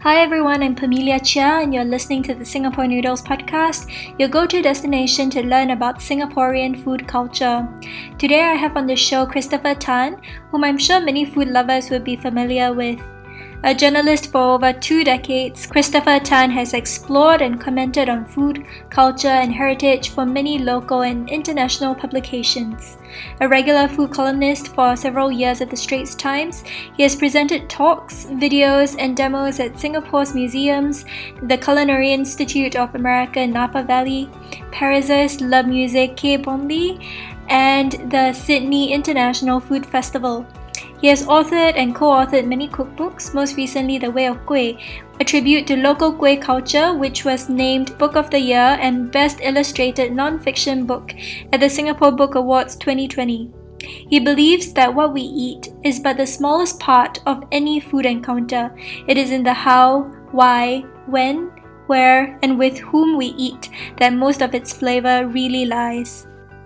Hi everyone, I'm Pamelia Chia and you're listening to the Singapore Noodles podcast, your go-to destination to learn about Singaporean food culture. Today I have on the show Christopher Tan, whom I'm sure many food lovers would be familiar with. A journalist for over 2 decades, Christopher Tan has explored and commented on food, culture, and heritage for many local and international publications. A regular food columnist for several years at the Straits Times, he has presented talks, videos, and demos at Singapore's museums, the Culinary Institute of America in Napa Valley, Paris' La Musée Quai Branly, and the Sydney International Food Festival. He has authored and co-authored many cookbooks, most recently The Way of Kueh, a tribute to local kueh culture, which was named Book of the Year and Best Illustrated Non-Fiction Book at the Singapore Book Awards 2020. He believes that what we eat is but the smallest part of any food encounter. It is in the how, why, when, where, and with whom we eat that most of its flavor really lies.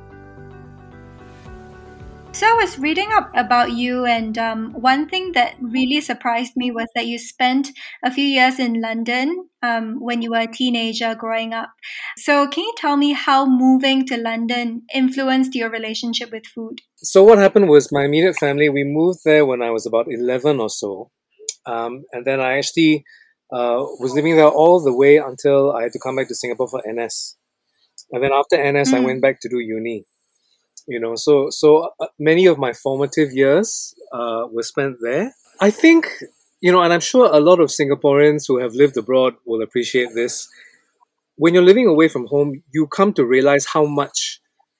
So I was reading up about you, and one thing that really surprised me was that you spent a few years in London when you were a teenager growing up. So can you tell me how moving to London influenced your relationship with food? So what happened was my immediate family, we moved there when I was about 11 or so. And then I actually was living there all the way until I had to come back to Singapore for NS. And then after NS, I went back to do uni. So many of my formative years were spent there. I think, and I'm sure a lot of Singaporeans who have lived abroad will appreciate this. When you're living away from home, you come to realize how much,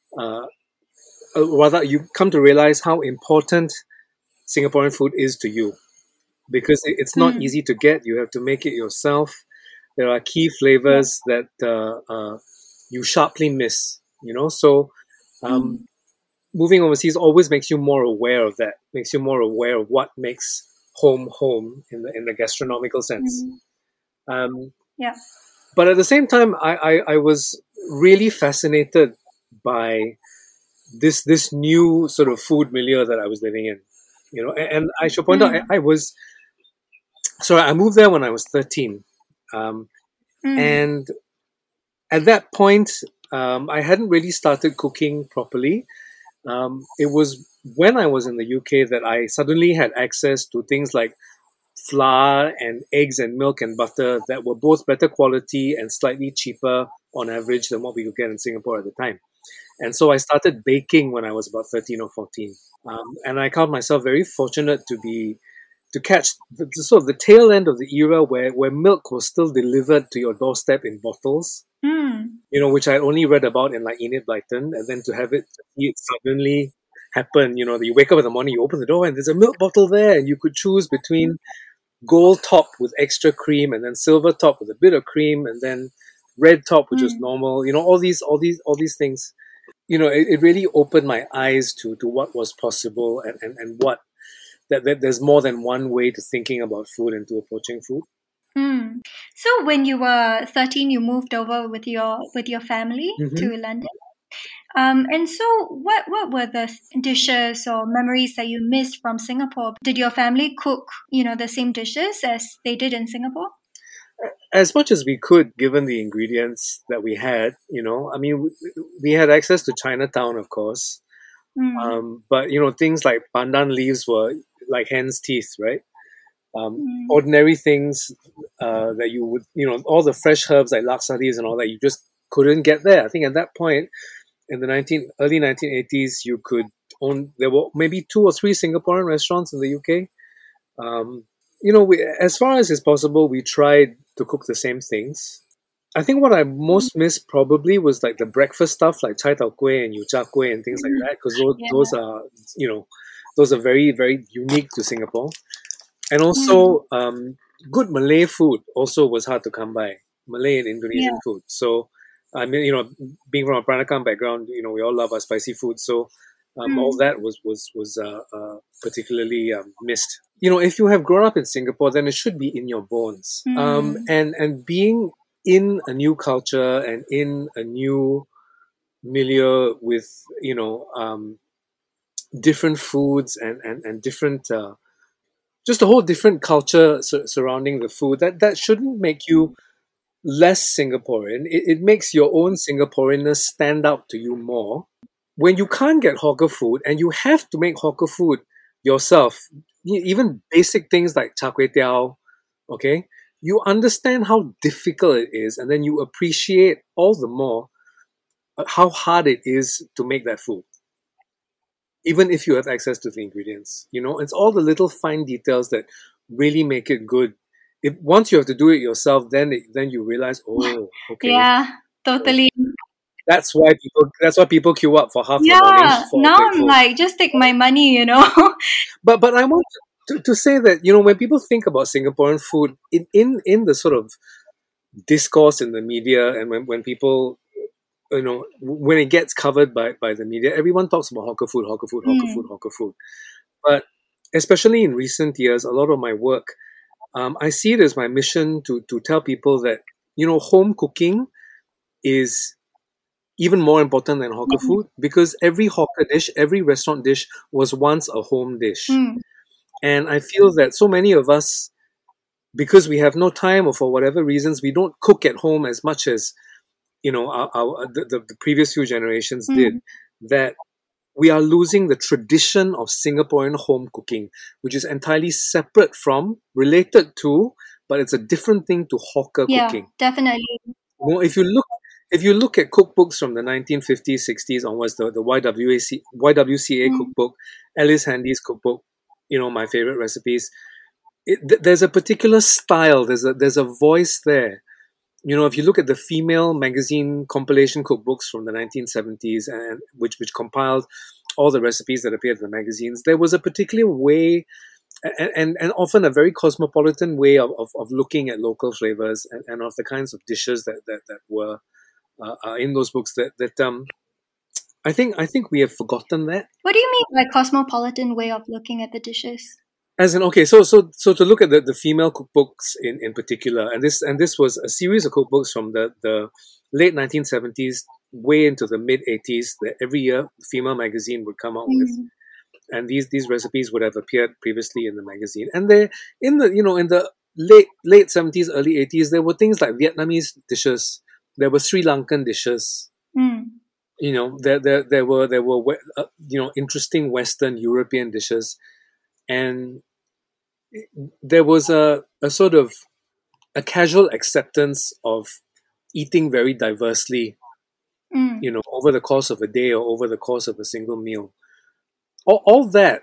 you come to realize how important Singaporean food is to you, because it's not easy to get. You have to make it yourself. There are key flavors that you sharply miss. So moving overseas always makes you more aware of that. Makes you more aware of what makes home in the gastronomical sense. But at the same time, I was really fascinated by this new sort of food milieu that I was living in. And I should point out, I moved there when I was 13. And at that point, I hadn't really started cooking properly. It was when I was in the UK that I suddenly had access to things like flour and eggs and milk and butter that were both better quality and slightly cheaper on average than what we could get in Singapore at the time. And so I started baking when I was about 13 or 14. And I count myself very fortunate to catch the sort of the tail end of the era where milk was still delivered to your doorstep in bottles, which I only read about in like Enid Blyton, and then to have it suddenly happen, you wake up in the morning, you open the door, and there's a milk bottle there, and you could choose between gold top with extra cream, and then silver top with a bit of cream, and then red top, which was normal. All these things. It really opened my eyes to what was possible and what that there's more than one way to thinking about food and to approaching food. So when you were 13, you moved over with your family to London. And so what were the dishes or memories that you missed from Singapore? Did your family cook, the same dishes as they did in Singapore? As much as we could, given the ingredients that we had, I mean, we had access to Chinatown, of course. But, things like pandan leaves were like hen's teeth, right? Ordinary things that you would, all the fresh herbs like laksaris and all that, you just couldn't get there. I think at that point, in the early 1980s, there were maybe 2 or 3 Singaporean restaurants in the UK. As far as is possible, we tried to cook the same things. I think what I most missed probably was like the breakfast stuff, like chai tau kueh and yu cha kueh and things like that, because those are very, very unique to Singapore. And also, good Malay food also was hard to come by. Malay and Indonesian food. So, I mean, being from a Peranakan background, we all love our spicy food. So, all that was particularly missed. If you have grown up in Singapore, then it should be in your bones. And being in a new culture and in a new milieu with different foods and different just a whole different culture surrounding the food. That shouldn't make you less Singaporean. It makes your own Singaporeanness stand out to you more. When you can't get hawker food and you have to make hawker food yourself, even basic things like char kway teow, okay, you understand how difficult it is, and then you appreciate all the more how hard it is to make that food, even if you have access to the ingredients. It's all the little fine details that really make it good. If once you have to do it yourself, then you realize, oh, okay, Yeah, totally. that's why people queue up for half the morning Yeah, for a now plate I'm full. like, just take my money. But I want to say that when people think about Singaporean food in the sort of discourse in the media, and when people when it gets covered by the media, everyone talks about hawker food, hawker food, hawker food, hawker food. But especially in recent years, a lot of my work, I see it as my mission to tell people that home cooking is even more important than hawker Mm. food, because every hawker dish, every restaurant dish was once a home dish. Mm. And I feel that so many of us, because we have no time or for whatever reasons, we don't cook at home as much as the previous few generations did, Mm. that we are losing the tradition of Singaporean home cooking, which is entirely separate from, related to, but it's a different thing to hawker Yeah, cooking. definitely. If you look at cookbooks from the 1950s, 60s onwards, the YWCA Mm. cookbook, Alice Handy's cookbook, my favorite recipes, there's a particular style, there's a voice there. If you look at the female magazine compilation cookbooks from the 1970s, and which compiled all the recipes that appeared in the magazines, there was a particular way, and often a very cosmopolitan way of looking at local flavors, and of the kinds of dishes that were in those books. I think we have forgotten that. What do you mean by cosmopolitan way of looking at the dishes? As in, okay, so to look at the female cookbooks in particular, and this was a series of cookbooks from the late 1970s way into the mid 80s, that every year the female magazine would come out with, Mm. and these recipes would have appeared previously in the magazine. And they in the late 70s, early 80s, there were things like Vietnamese dishes, there were Sri Lankan dishes, Mm. there were interesting Western European dishes, and there was a sort of a casual acceptance of eating very diversely, Mm. over the course of a day or over the course of a single meal. All that,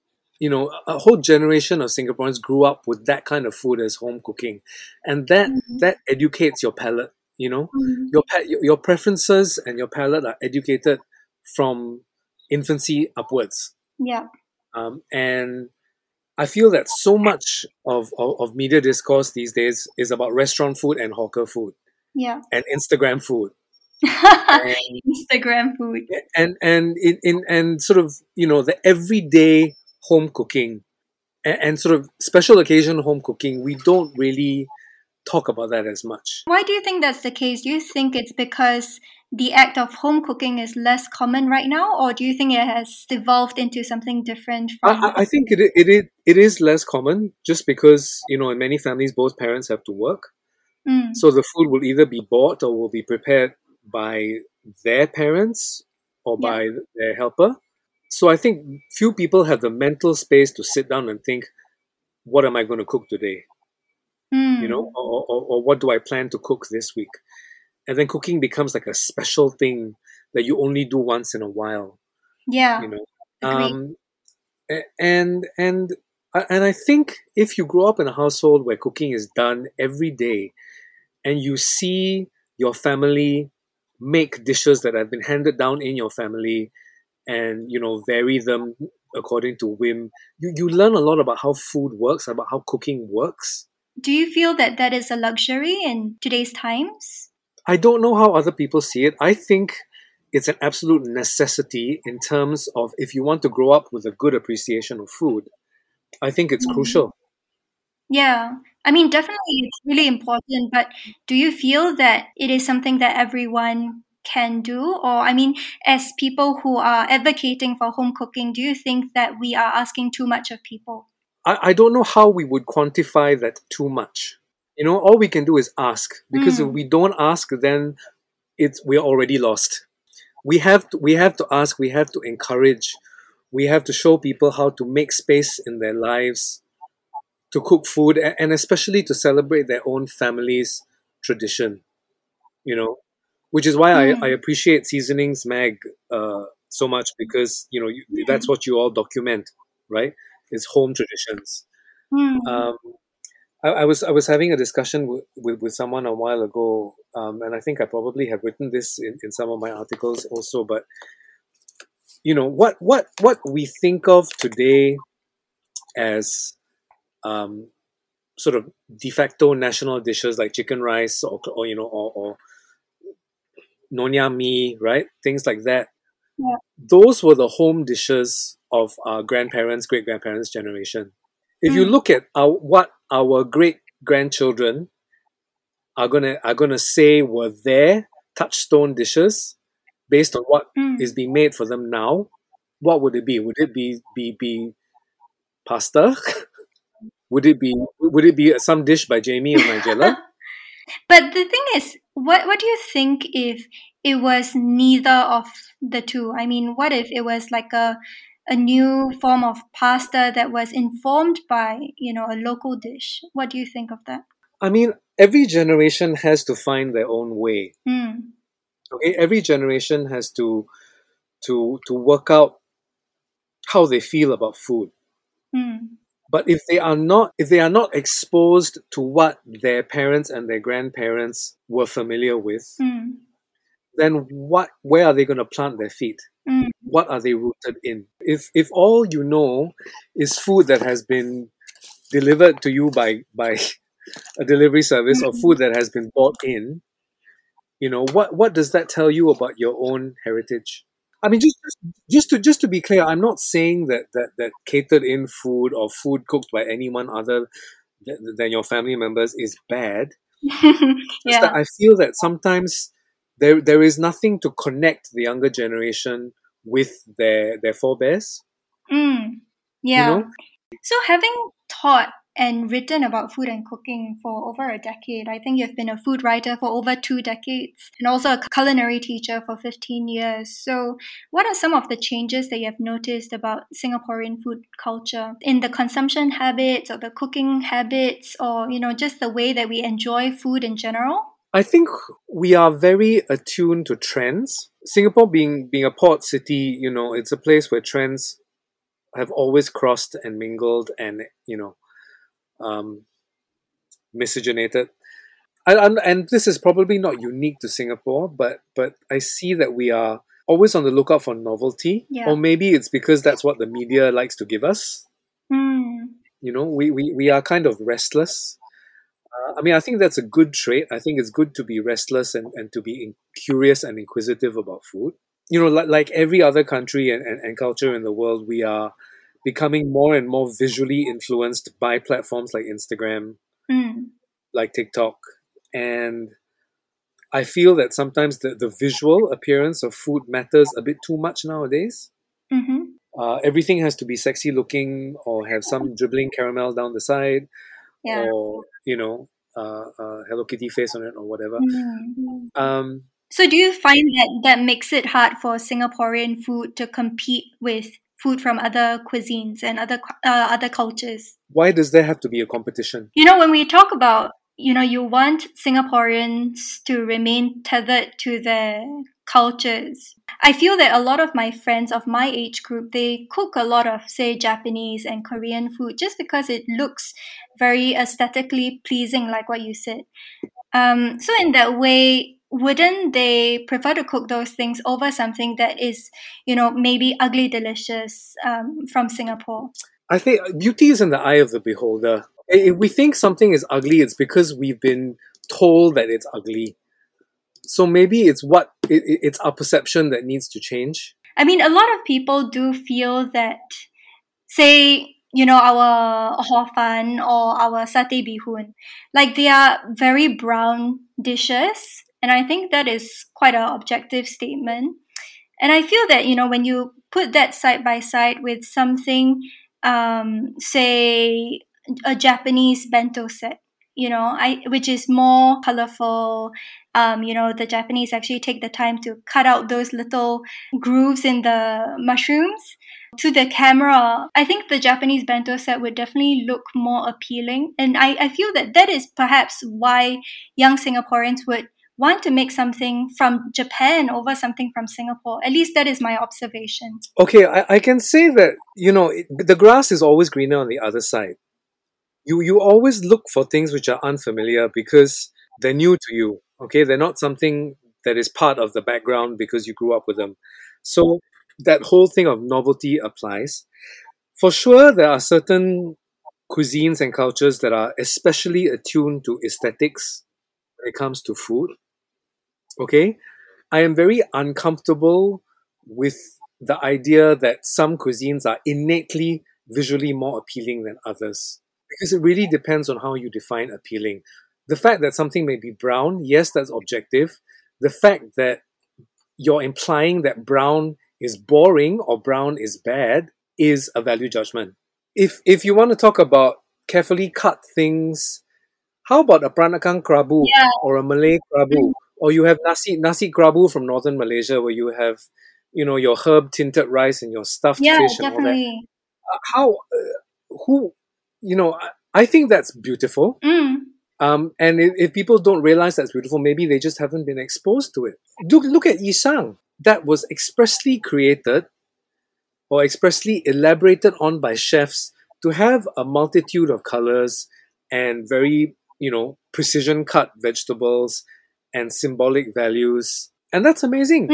a whole generation of Singaporeans grew up with that kind of food as home cooking, and that Mm. that educates your palate. Mm. Your preferences and your palate are educated from infancy upwards, Yeah. and I feel that so much of media discourse these days is about restaurant food and hawker food Yeah. and Instagram food, and Instagram food. and sort of the everyday home cooking, and sort of special occasion home cooking. We don't really talk about that as much. Why do you think that's the case? Do you think it's because the act of home cooking is less common right now, or do you think it has evolved into something different from? I think it is less common, just because in many families both parents have to work, Mm. so the food will either be bought or will be prepared by their parents or Yeah. by their helper. So I think few people have the mental space to sit down and think, what am I going to cook today? Mm. Or what do I plan to cook this week? And then cooking becomes like a special thing that you only do once in a while. Yeah. You know, Agreed. and I think if you grow up in a household where cooking is done every day, and you see your family make dishes that have been handed down in your family, and vary them according to whim, you learn a lot about how food works, about how cooking works. Do you feel that that is a luxury in today's times? I don't know how other people see it. I think it's an absolute necessity in terms of, if you want to grow up with a good appreciation of food, I think it's Mm. crucial. Yeah. I mean, definitely it's really important, but do you feel that it is something that everyone can do? Or, I mean, as people who are advocating for home cooking, do you think that we are asking too much of people? I don't know how we would quantify that too much. All we can do is ask, because if we don't ask, then we're already lost. We have to ask, we have to encourage, we have to show people how to make space in their lives to cook food, and especially to celebrate their own family's tradition, which is why I appreciate Seasonings Mag so much, because that's what you all document, right? It's home traditions. um, I was having a discussion with someone a while ago, and I think I probably have written this in some of my articles also. But what we think of today as sort of de facto national dishes like chicken rice, or nonya mee, right? Things like that. Yeah. Those were the home dishes of our grandparents, great grandparents' generation. If you look at what our great grandchildren are gonna say were their touchstone dishes based on what is being made for them now, what would it be? Would it be pasta? Would it be some dish by Jamie or Nigella? But the thing is, what do you think if it was neither of the two? I mean, what if it was like a new form of pasta that was informed by, a local dish? What do you think of that? I mean, every generation has to find their own way. Okay, every generation has to work out how they feel about food. But if they are not exposed to what their parents and their grandparents were familiar with, then where are they going to plant their feet? What are they rooted in? If all you know is food that has been delivered to you by a delivery service, or food that has been bought in, what does that tell you about your own heritage? I mean, just to be clear, I'm not saying that catered in food or food cooked by anyone other than your family members is bad. Just that I feel that sometimes there is nothing to connect the younger generation with their forebears. So having taught and written about food and cooking for over a decade, I think you've been a food writer for over 2 decades and also a culinary teacher for 15 years. So what are some of the changes that you have noticed about Singaporean food culture in the consumption habits or the cooking habits, or, just the way that we enjoy food in general? I think we are very attuned to trends. Singapore being a port city, it's a place where trends have always crossed and mingled and, miscegenated. And this is probably not unique to Singapore, but I see that we are always on the lookout for novelty. Yeah. Or maybe it's because that's what the media likes to give us. We are kind of restless. I mean, I think that's a good trait. I think it's good to be restless and to be curious and inquisitive about food. Like every other country and culture in the world, we are becoming more and more visually influenced by platforms like Instagram, like TikTok. And I feel that sometimes the visual appearance of food matters a bit too much nowadays. Everything has to be sexy looking or have some dribbling caramel down the side, or Hello Kitty face on it or whatever. So do you find that makes it hard for Singaporean food to compete with food from other cuisines and other cultures? Why does there have to be a competition? When we talk about, you want Singaporeans to remain tethered to their cultures. I feel that a lot of my friends of my age group, they cook a lot of, say, Japanese and Korean food just because it looks very aesthetically pleasing, like what you said. So in that way, wouldn't they prefer to cook those things over something that is, maybe ugly delicious from Singapore? I think beauty is in the eye of the beholder. If we think something is ugly, it's because we've been told that it's ugly. So maybe it's it's our perception that needs to change. I mean, a lot of people do feel that, say, our hor fun or our satay bihun, like they are very brown dishes. And I think that is quite an objective statement. And I feel that, when you put that side by side with something say a Japanese bento set, which is more colorful. The Japanese actually take the time to cut out those little grooves in the mushrooms. To the camera, I think the Japanese bento set would definitely look more appealing. And I feel that is perhaps why young Singaporeans would want to make something from Japan over something from Singapore. At least that is my observation. Okay, I can say that, the grass is always greener on the other side. You always look for things which are unfamiliar because they're new to you. Okay, they're not something that is part of the background because you grew up with them. So that whole thing of novelty applies. For sure, there are certain cuisines and cultures that are especially attuned to aesthetics when it comes to food. Okay, I am very uncomfortable with the idea that some cuisines are innately visually more appealing than others because it really depends on how you define appealing. The fact that something may be brown, yes, that's objective. The fact that you're implying that brown is boring or brown is bad is a value judgment. If you want to talk about carefully cut things, how about a Peranakan Krabu or a Malay Krabu? Or you have nasi Krabu from northern Malaysia where you have, your herb tinted rice and your stuffed fish and definitely. all that. I think that's beautiful. And if people don't realize that's beautiful, maybe they just haven't been exposed to it. Look at Yishang. That was expressly created or expressly elaborated on by chefs to have a multitude of colors and very, precision cut vegetables and symbolic values. And that's amazing.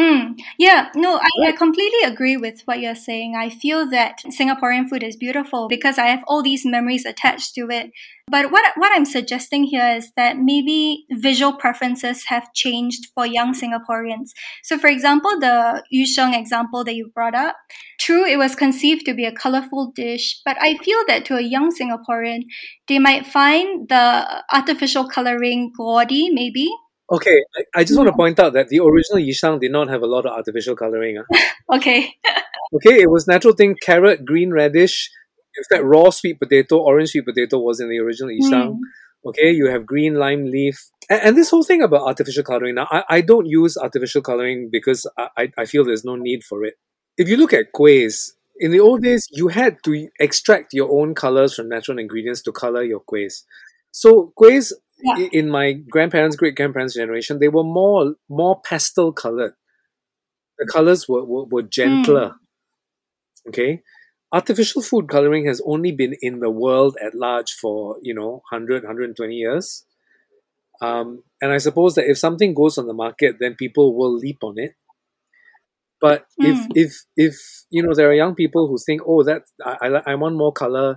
I completely agree with what you're saying. I feel that Singaporean food is beautiful because I have all these memories attached to it. But what I'm suggesting here is that maybe visual preferences have changed for young Singaporeans. So, for example, the yu sheng example that you brought up, true, it was conceived to be a colorful dish, but I feel that to a young Singaporean, they might find the artificial coloring gaudy, maybe. Okay, I just want to point out that the original Yishang did not have a lot of artificial coloring. Okay. Okay, it was natural thing, carrot, green radish. In fact, raw sweet potato, orange sweet potato was in the original Yishang. Okay, you have green lime leaf. And this whole thing about artificial coloring, now, I don't use artificial coloring because I feel there's no need for it. If you look at kuehs, in the old days, you had to extract your own colors from natural ingredients to color your kuehs. So kuehs, in my grandparents, great-grandparents' generation, they were more pastel colored. The colors were gentler. Okay? Artificial food coloring has only been in the world at large for, 100, 120 years. And I suppose that if something goes on the market, then people will leap on it. But if there are young people who think, oh, that I want more color,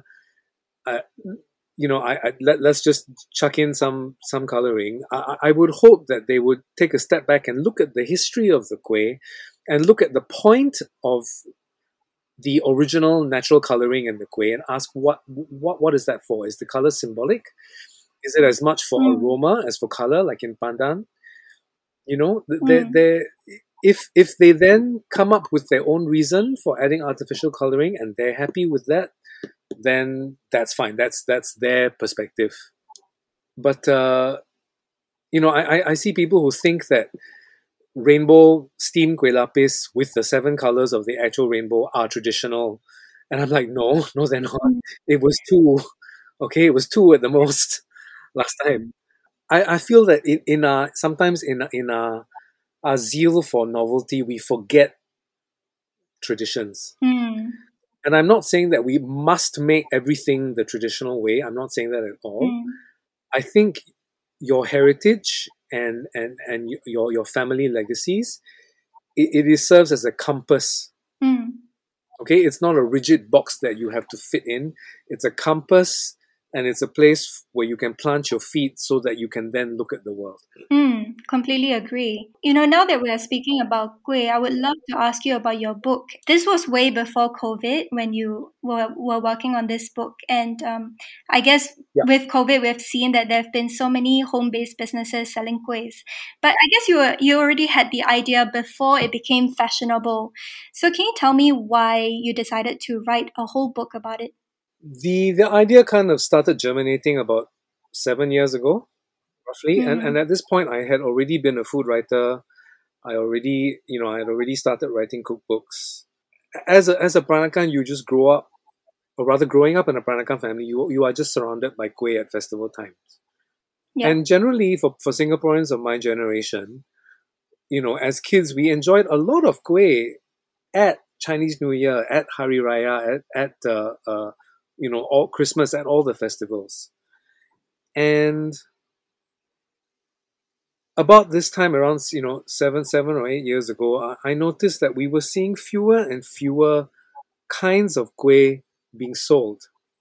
let's just chuck in some coloring. I would hope that they would take a step back and look at the history of the kueh and look at the point of the original natural coloring in the kueh and ask what is that for? Is the color symbolic? Is it as much for aroma as for color, like in pandan? If they then come up with their own reason for adding artificial coloring and they're happy with that, then that's fine. That's their perspective. But I see people who think that rainbow steamed kueh lapis with the 7 colors of the actual rainbow are traditional, and I'm like, no, they're not. It was 2. Okay, it was 2 at the most last time. I feel that sometimes in our zeal for novelty, we forget traditions. And I'm not saying that we must make everything the traditional way. I'm not saying that at all. I think your heritage and your family legacies, it serves as a compass. Okay, it's not a rigid box that you have to fit in. It's a compass, and it's a place where you can plant your feet so that you can then look at the world. Completely agree. Now that we are speaking about kueh, I would love to ask you about your book. This was way before COVID when you were working on this book. And I guess Yeah. with COVID, we've seen that there have been so many home-based businesses selling kuehs. But I guess you already had the idea before it became fashionable. So can you tell me why you decided to write a whole book about it? The idea kind of started germinating about 7 years ago, roughly. And at this point, I had already been a food writer. I had already started writing cookbooks. As a Peranakan, you just grow up, or rather, growing up in a Peranakan family, you are just surrounded by kueh at festival times. Yeah. And generally, for Singaporeans of my generation, as kids, we enjoyed a lot of kueh at Chinese New Year, at Hari Raya, at all Christmas, at all the festivals. And about this time around, 7 or 8 years ago, I noticed that we were seeing fewer and fewer kinds of kueh being sold.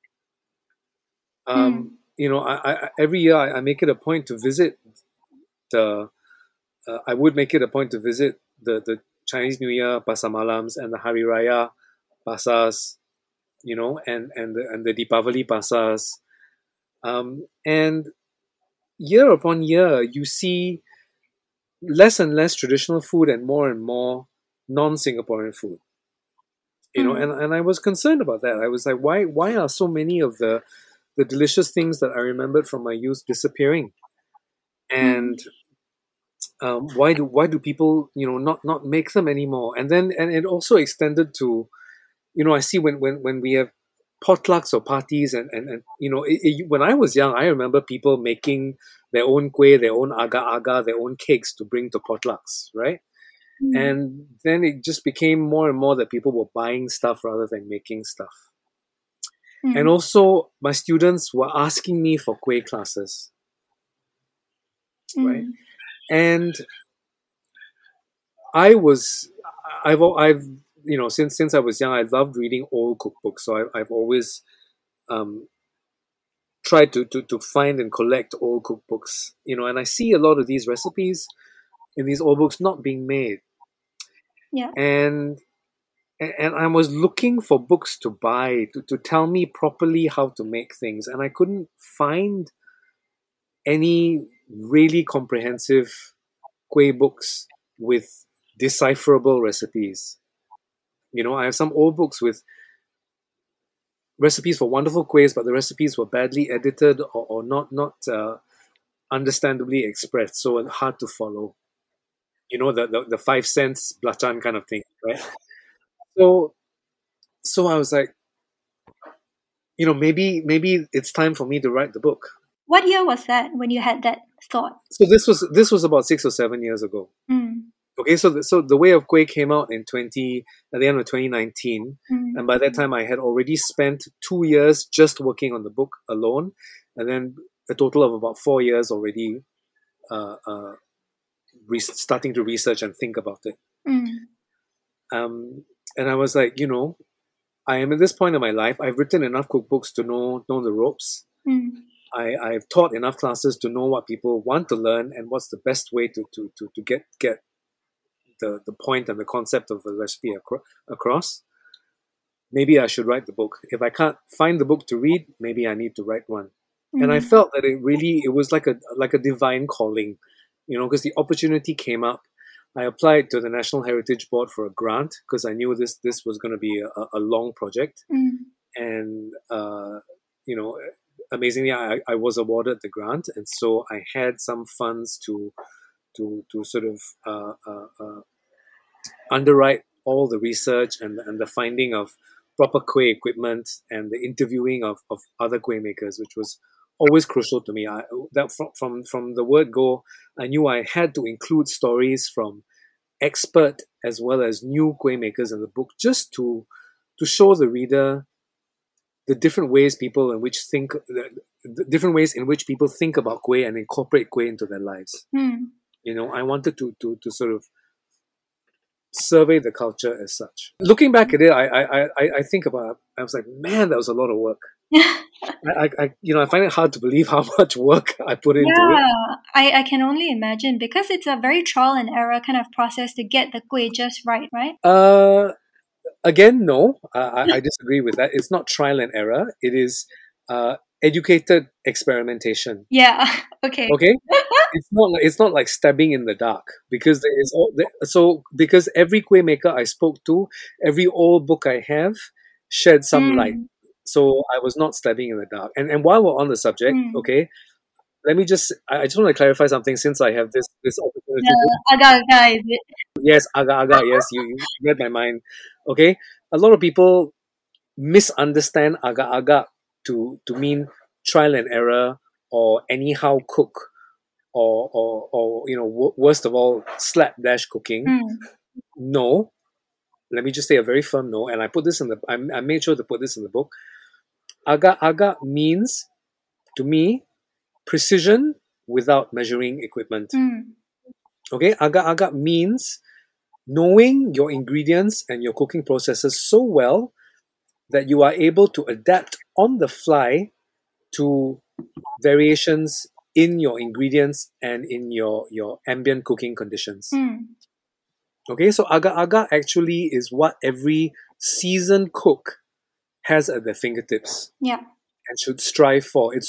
Every year I make it a point to visit the. I would make it a point to visit the Chinese New Year Pasar Malams and the Hari Raya Pasars, and the Deepavali Pasars, and year upon year you see less and less traditional food and more non-Singaporean food. And I was concerned about that. I was like, why are so many of the delicious things that I remembered from my youth disappearing? And why do people not make them anymore? And it also extended to, I see when we have potlucks or parties, and when I was young, I remember people making their own kueh, their own agar-agar, their own cakes to bring to potlucks, right? And then it just became more and more that people were buying stuff rather than making stuff. And also, my students were asking me for kueh classes, right? And I've since I was young, I loved reading old cookbooks. So I've always tried to find and collect old cookbooks, and I see a lot of these recipes in these old books not being made. Yeah. And I was looking for books to buy to tell me properly how to make things, and I couldn't find any really comprehensive kueh books with decipherable recipes. I have some old books with recipes for wonderful kuehs, but the recipes were badly edited or not understandably expressed, so hard to follow. The 5 cents belacan kind of thing, right? So I was like, maybe it's time for me to write the book. What year was that when you had that thought? So this was about 6 or 7 years ago. Okay, so the Way of Kueh came out at the end of 2019, and by that time I had already spent 2 years just working on the book alone, and then a total of about 4 years already starting to research and think about it. And I was like, I am at this point in my life. I've written enough cookbooks to know the ropes. I've taught enough classes to know what people want to learn and what's the best way to get the point and the concept of the recipe across. Maybe I should write the book. If I can't find the book to read, maybe I need to write one. And I felt that it was like a divine calling, because the opportunity came up. I applied to the National Heritage Board for a grant because I knew this was going to be a long project. And amazingly, I was awarded the grant, and so I had some funds to sort of underwrite all the research and the finding of proper kueh equipment and the interviewing of other kueh makers, which was always crucial to me. From the word go, I knew I had to include stories from expert as well as new kueh makers in the book, just to show the reader the different ways people in which people think about kueh and incorporate kueh into their lives. I wanted to sort of survey the culture as such. Looking back at it, I think about. I was like, man, that was a lot of work. I find it hard to believe how much work I put into it. Yeah, I can only imagine because it's a very trial and error kind of process to get the kueh just right, right? Uh, Again, no, I disagree with that. It's not trial and error. It is educated experimentation. Yeah, okay. Okay, it's not like stabbing in the dark because there is so because every kueh maker I spoke to, every old book I have shed some light. Mm, So I was not stabbing in the dark. And while we're on the subject, mm. okay, let me I just want to clarify something since I have this opportunity to. The agar-agar, is it? Yes, aga aga. Yes, you read my mind. Okay, a lot of people misunderstand aga aga to mean trial and error or anyhow cook or worst of all slapdash cooking. Mm, No, let me just say a very firm no, and I put this in the I made sure to put this in the book. Aga aga means to me precision without measuring equipment. mm, Okay, aga aga means knowing your ingredients and your cooking processes so well that you are able to adapt on the fly to variations in your ingredients and in your ambient cooking conditions. mm. Okay, so agar-agar actually is what every seasoned cook has at their fingertips Yeah. and should strive for. It's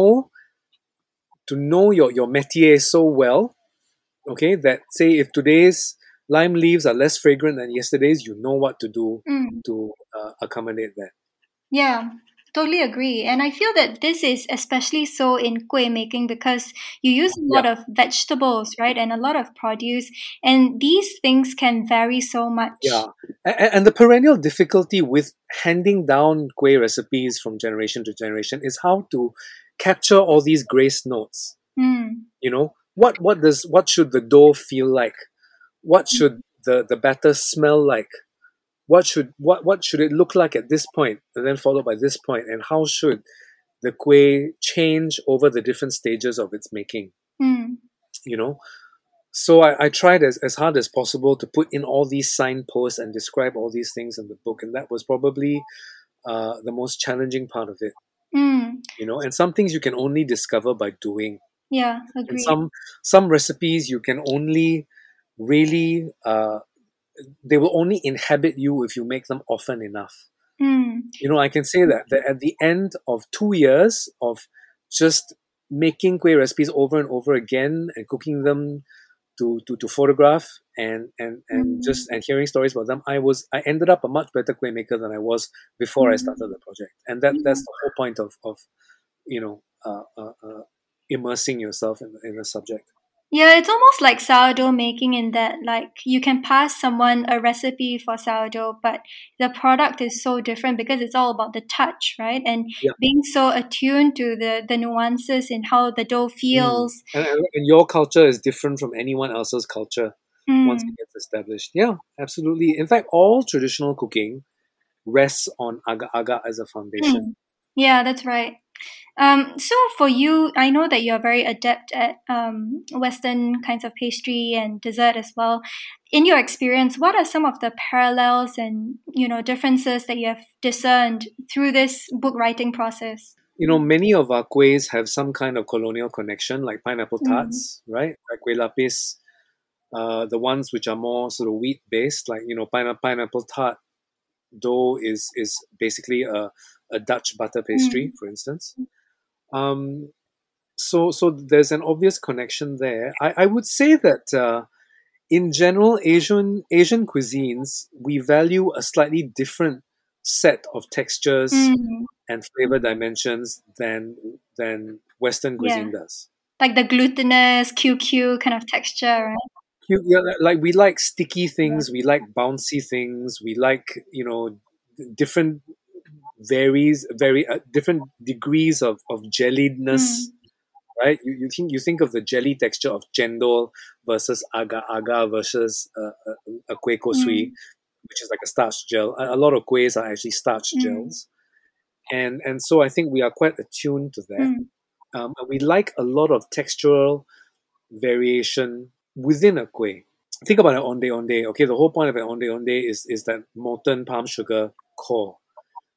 to know your métier so well, okay, that say if today's lime leaves are less fragrant than yesterday's, you know what to do Mm. to accommodate that. Yeah, totally agree. And I feel that this is especially so in kueh making because you use a lot Yeah. of vegetables, right? And a lot of produce. And these things can vary so much. Yeah, and the perennial difficulty with handing down kueh recipes from generation to generation is how to capture all these grace notes. Mm. What should the dough feel like? What should the batter smell like? What should it look like at this point, and then followed by this point, and how should the kueh change over the different stages of its making? Mm. You know, so I tried as hard as possible to put in all these signposts and describe all these things in the book, and that was probably the most challenging part of it. Mm. And some things you can only discover by doing, Yeah, and agreed. some recipes you can only really they will only inhabit you if you make them often enough. Mm. I can say that at the end of 2 years of just making kueh recipes over and over again and cooking them to photograph and Mm. just and hearing stories about them, I ended up a much better kueh maker than I was before I started Mm. the project. And that's the whole point of you know immersing yourself in a subject. Yeah, it's almost like sourdough making in that, like, you can pass someone a recipe for sourdough, but the product is so different because it's all about the touch, right? And Yeah. being so attuned to the nuances in how the dough Mm. feels. And your culture is different from anyone else's culture once it Mm, gets established. Yeah, absolutely. In fact, all traditional cooking rests on agar-agar as a foundation. mm. Yeah, that's right. So for you, I know that you're very adept at Western kinds of pastry and dessert as well. In your experience, what are some of the parallels and differences that you have discerned through this book writing process? Many of our kuehs have some kind of colonial connection, like pineapple Mm, tarts, right? Like kueh lapis, the ones which are more sort of wheat based, like pineapple tart dough is basically a Dutch butter pastry, mm, for instance. Um, so there's an obvious connection there. I would say that in general, Asian cuisines we value a slightly different set of textures mm. and flavor dimensions than Western Yeah, cuisine does. like the glutinous QQ kind of texture, right? Yeah, like we like sticky things, we like bouncy things, we like different different degrees of jelliedness, Mm, right? You think of the jelly texture of chendol versus agar agar versus a kueh kosui, mm, which is like a starch gel. A lot of kuehs are actually starch mm, gels, and so I think we are quite attuned to that. mm, And we like a lot of textural variation within a kueh. Think about an onde onde. Okay, the whole point of an onde onde is that molten palm sugar core.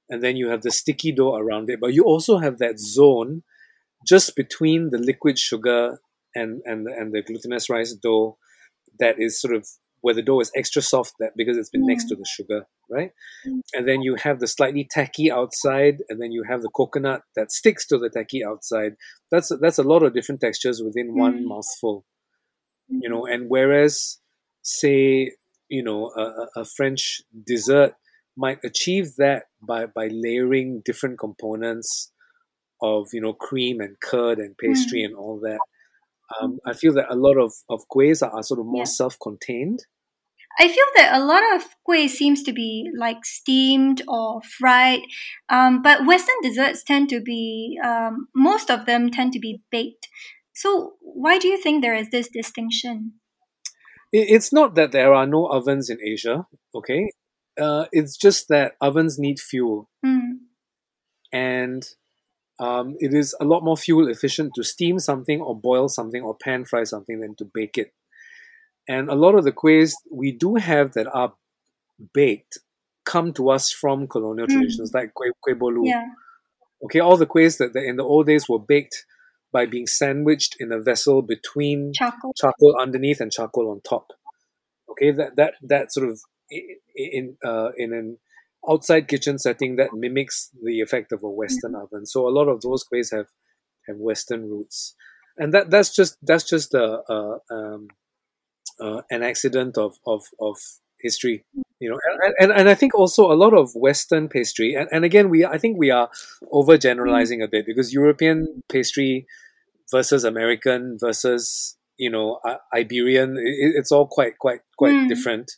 and then you have the sticky dough around it, but you also have that zone just between the liquid sugar and the glutinous rice dough that is sort of where the dough is extra soft that because it's been next to the sugar, right? And then you have the slightly tacky outside, and then you have the coconut that sticks to the tacky outside. That's a lot of different textures within one mouthful, And whereas, say, a French dessert might achieve that by layering different components of cream and curd and pastry and all that. I feel that a lot of kuehs are sort of more self-contained. I feel that a lot of kueh seems to be like steamed or fried, but Western desserts tend to be, most of them tend to be baked. So why do you think there is this distinction? It's not that there are no ovens in Asia, okay? It's just that ovens need fuel, and it is a lot more fuel efficient to steam something or boil something or pan fry something than to bake it. And a lot of the kuehs we do have that are baked come to us from colonial traditions, like kueh bolu. Yeah. Okay, all the kuehs that in the old days were baked by being sandwiched in a vessel between charcoal underneath and charcoal on top. Okay, that sort of in an outside kitchen setting that mimics the effect of a Western oven. So a lot of those kuehs have Western roots, and that's just an accident of history, and I think also a lot of Western pastry, and again I think we are overgeneralizing a bit, because European pastry versus American versus Iberian, it's all quite different.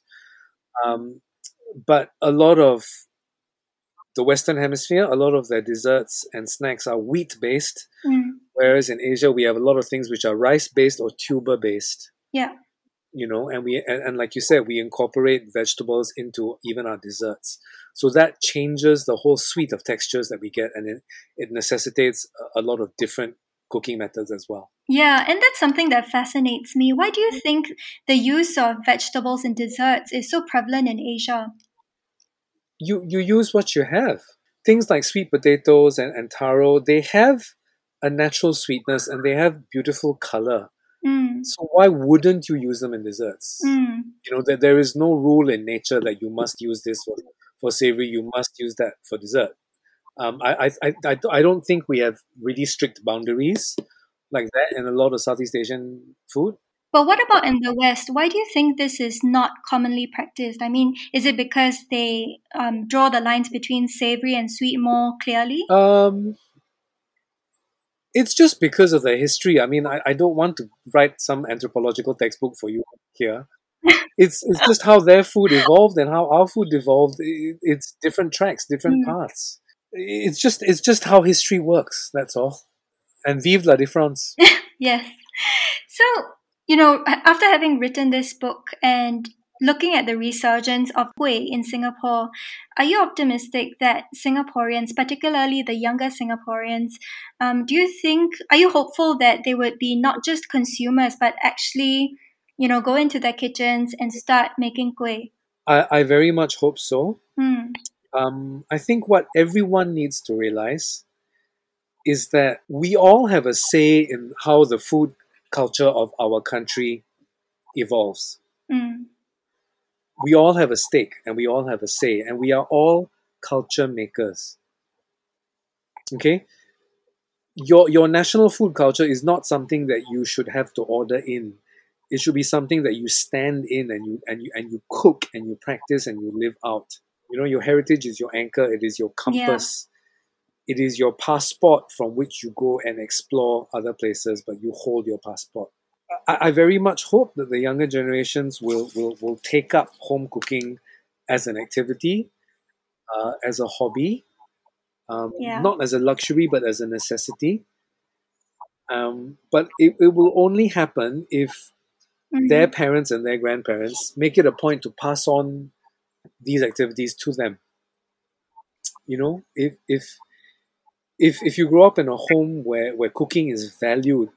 But a lot of the Western Hemisphere, a lot of their desserts and snacks are wheat based, whereas in Asia we have a lot of things which are rice based or tuber based. Yeah. And like you said, we incorporate vegetables into even our desserts. So that changes the whole suite of textures that we get, and it necessitates a lot of different cooking methods as well. Yeah, and that's something that fascinates me. Why do you think the use of vegetables in desserts is so prevalent in Asia? You use what you have. Things like sweet potatoes and taro, they have a natural sweetness and they have beautiful color. So why wouldn't you use them in desserts? That there is no rule in nature that you must use this for savory, you must use that for dessert. I don't think we have really strict boundaries like that in a lot of Southeast Asian food. But what about in the West? Why do you think this is not commonly practiced? I mean, is it because they draw the lines between savory and sweet more clearly? It's just because of the history. I mean, I don't want to write some anthropological textbook for you here. It's just how their food evolved and how our food evolved. It's different tracks, different paths. It's just how history works. That's all. And vive la différence. Yes. So, after having written this book and looking at the resurgence of kueh in Singapore, are you optimistic that Singaporeans, particularly the younger Singaporeans, are you hopeful that they would be not just consumers, but actually, go into their kitchens and start making kueh? I very much hope so. I think what everyone needs to realize is that we all have a say in how the food culture of our country evolves. We all have a stake and we all have a say, and we are all culture makers. Okay? Your national food culture is not something that you should have to order in. It should be something that you stand in and you cook and you practice and you live out. Your heritage is your anchor, it is your compass. It is your passport from which you go and explore other places, but you hold your passport. I very much hope that the younger generations will take up home cooking as an activity, as a hobby, not as a luxury, but as a necessity. But it will only happen if their parents and their grandparents make it a point to pass on these activities to them. If you grow up in a home where cooking is valued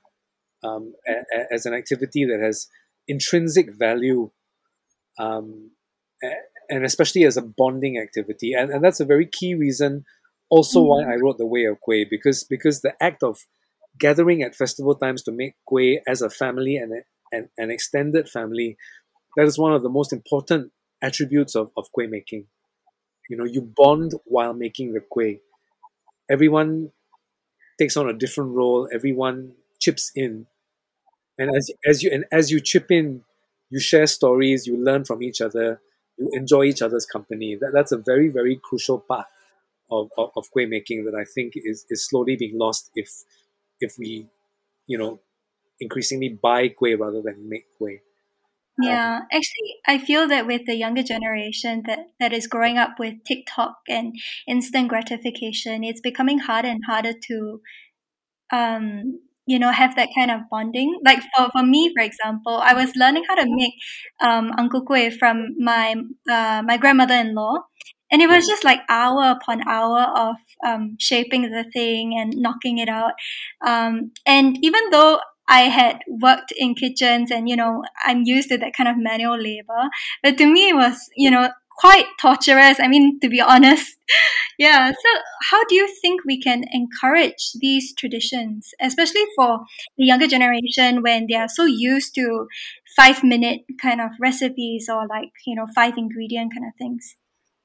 as an activity that has intrinsic value, and especially as a bonding activity. And that's a very key reason also why I wrote The Way of Kueh, because the act of gathering at festival times to make kueh as a family and an extended family, that is one of the most important attributes of kueh making. You bond while making the kueh. Everyone takes on a different role. Everyone chips in, and as you chip in, you share stories. You learn from each other. You enjoy each other's company. That's a very, very crucial part of kueh making that I think is slowly being lost if we you know increasingly buy kueh rather than make kueh. Yeah, actually, I feel that with the younger generation that is growing up with TikTok and instant gratification, it's becoming harder and harder to have that kind of bonding. Like for me, for example, I was learning how to make ang ku kueh from my grandmother-in-law, and it was just like hour upon hour of shaping the thing and knocking it out. And even though I had worked in kitchens and I'm used to that kind of manual labor, but to me it was quite torturous. I mean, to be honest. Yeah. So, how do you think we can encourage these traditions, especially for the younger generation when they are so used to 5 minute kind of recipes or like, five ingredient kind of things?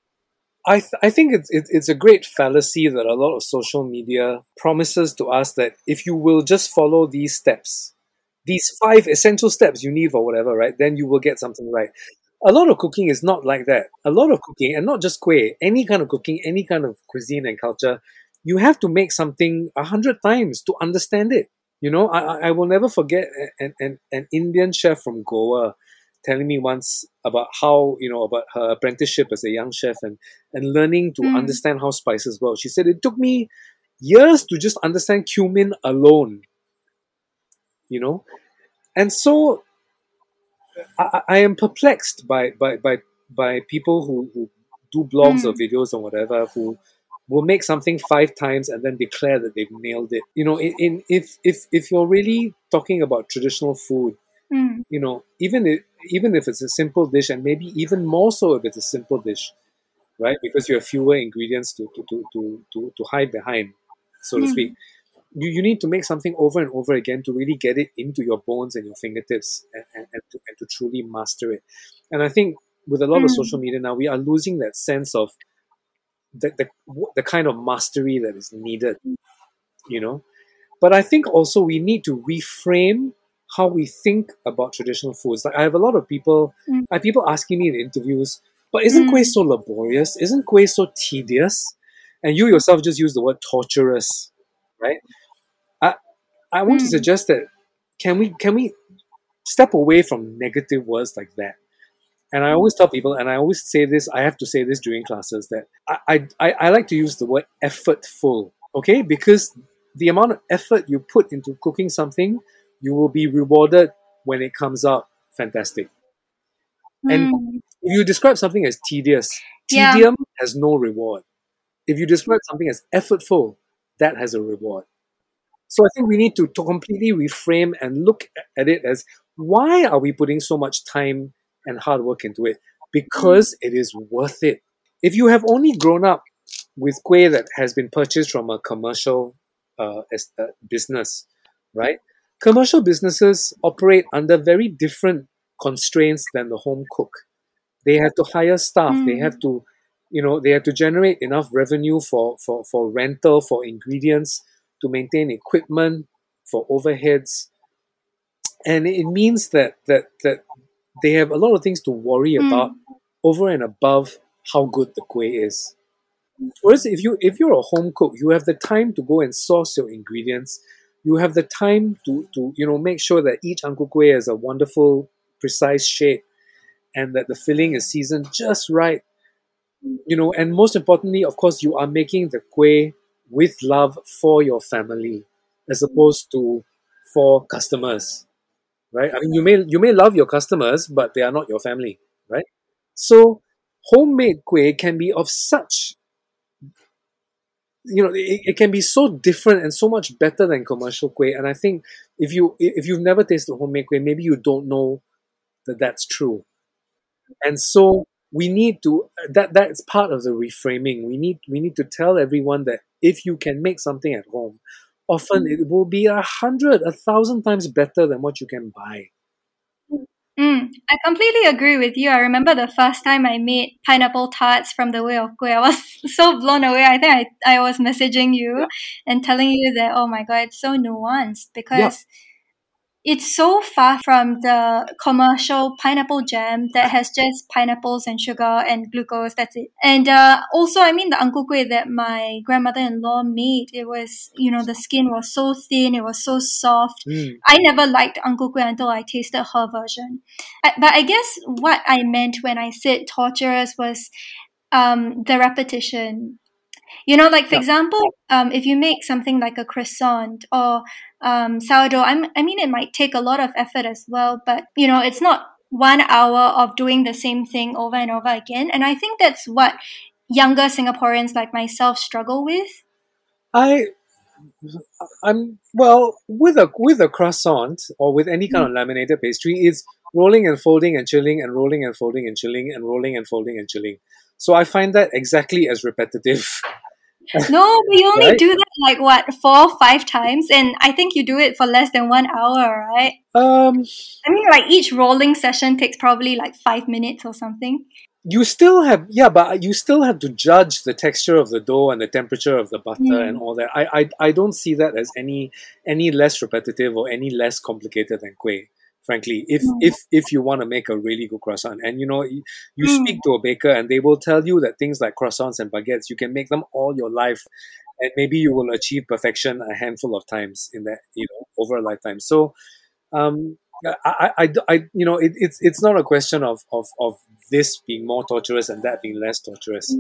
I think it's a great fallacy that a lot of social media promises to us that if you will just follow these steps, these 5 essential steps you need for whatever, right, then you will get something right. A lot of cooking is not like that. A lot of cooking, and not just kueh, any kind of cooking, any kind of cuisine and culture, you have to make something 100 times to understand it. I will never forget an Indian chef from Goa telling me once about how, about her apprenticeship as a young chef and learning to understand how spices work. She said it took me years to just understand cumin alone, you know? And so I am perplexed by people who do blogs or videos or whatever who will make something 5 times and then declare that they've nailed it. If you're really talking about traditional food, Mm. even if it's a simple dish, and maybe even more so if it's a simple dish, right? Because you have fewer ingredients to hide behind, so to speak. Mm. You need to make something over and over again to really get it into your bones and your fingertips and to truly master it. And I think with a lot of social Mm. media now, we are losing that sense of the kind of mastery that is needed, you know. But I think also we need to reframe how we think about traditional foods. Like I have a lot of people, Mm. I have people asking me in interviews, but isn't kueh Mm. so laborious? Isn't kueh so tedious? And you yourself just use the word torturous, right? I, I want to Mm. suggest that can we step away from negative words like that? And I always tell people, and I always say this, I have to say this during classes, that I like to use the word effortful, okay? Because the amount of effort you put into cooking something, you will be rewarded when it comes out fantastic. And Mm. if you describe something as tedious, Yeah. tedium has no reward. If you describe something as effortful, that has a reward. So I think we need to completely reframe and look at it as, why are we putting so much time and hard work into it? Because it is worth it. If you have only grown up with kueh that has been purchased from a commercial business, right? Commercial businesses operate under very different constraints than the home cook. They have to hire staff. They have Mm. to, they have to generate enough revenue for rental, for ingredients, to maintain equipment, for overheads, and it means that they have a lot of things to worry about Mm. over and above how good the kueh is. Whereas if you're a home cook, you have the time to go and source your ingredients. You have the time to make sure that each ang ku kueh has a wonderful, precise shape, and that the filling is seasoned just right. And most importantly, of course, you are making the kueh with love for your family, as opposed to for customers, right? I mean, you may love your customers, but they are not your family, right? So homemade kueh can be of such, it can be so different and so much better than commercial kueh. And I think if you've never tasted homemade kueh, maybe you don't know that that's true. And so we need to that's part of the reframing. We need to tell everyone that if you can make something at home, often it will be 100, 1,000 times better than what you can buy. I completely agree with you. I remember the first time I made pineapple tarts from the way of kueh. I was so blown away. I think I was messaging you and telling you that, oh my God, it's so nuanced Yeah. because it's so far from the commercial pineapple jam that has just pineapples and sugar and glucose. That's it. And also, I mean, the ang ku kueh that my grandmother-in-law made, it was, the skin was so thin, it was so soft. I never liked ang ku kueh until I tasted her version. But I guess what I meant when I said torturous was the repetition. Like for Yeah. example, if you make something like a croissant or sourdough, I mean, it might take a lot of effort as well, but it's not 1 hour of doing the same thing over and over again. And I think that's what younger Singaporeans like myself struggle with. I'm well with a croissant or with any kind of laminated pastry. It's rolling and folding and chilling and rolling and folding and chilling and rolling and folding and chilling. So I find that exactly as repetitive. No, but you only Right? do that like what, 4 or 5 times, and I think you do it for less than 1 hour, right? Um, I mean, like each rolling session takes probably like 5 minutes or something. you still have but you still have to judge the texture of the dough and the temperature of the butter and all that. I don't see that as any less repetitive or any less complicated than kueh. Frankly, if you want to make a really good croissant, and you speak to a baker and they will tell you that things like croissants and baguettes, you can make them all your life, and maybe you will achieve perfection a handful of times in that over a lifetime. So um, it's not a question of this being more torturous and that being less torturous.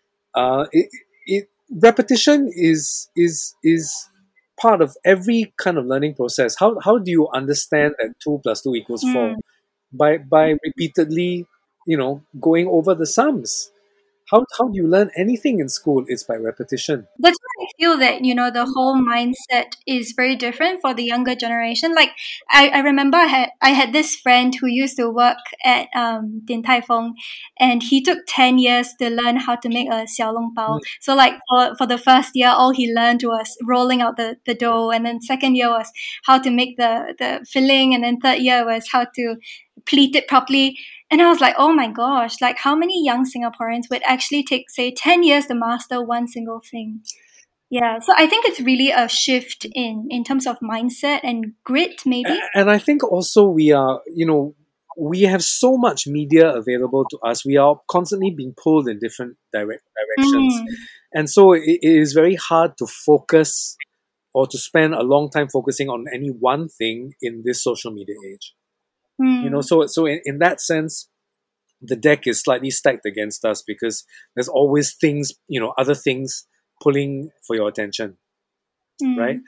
Repetition is part of every kind of learning process. How do you understand that 2 + 2 = 4? By repeatedly, going over the sums. How do you learn anything in school? It's by repetition. That's why I feel that, the whole mindset is very different for the younger generation. Like, I remember I had this friend who used to work at Din Tai Fung, and he took 10 years to learn how to make a xiao long bao. So, like, for the first year, all he learned was rolling out the dough, and then second year was how to make the filling, and then third year was how to pleat it properly. And I was like, oh my gosh, like how many young Singaporeans would actually take, say, 10 years to master one single thing? Yeah, so I think it's really a shift in terms of mindset and grit, maybe. And I think also we have so much media available to us. We are constantly being pulled in different directions, and so it is very hard to focus or to spend a long time focusing on any one thing in this social media age. So in that sense, the deck is slightly stacked against us because there's always things, other things pulling for your attention, right?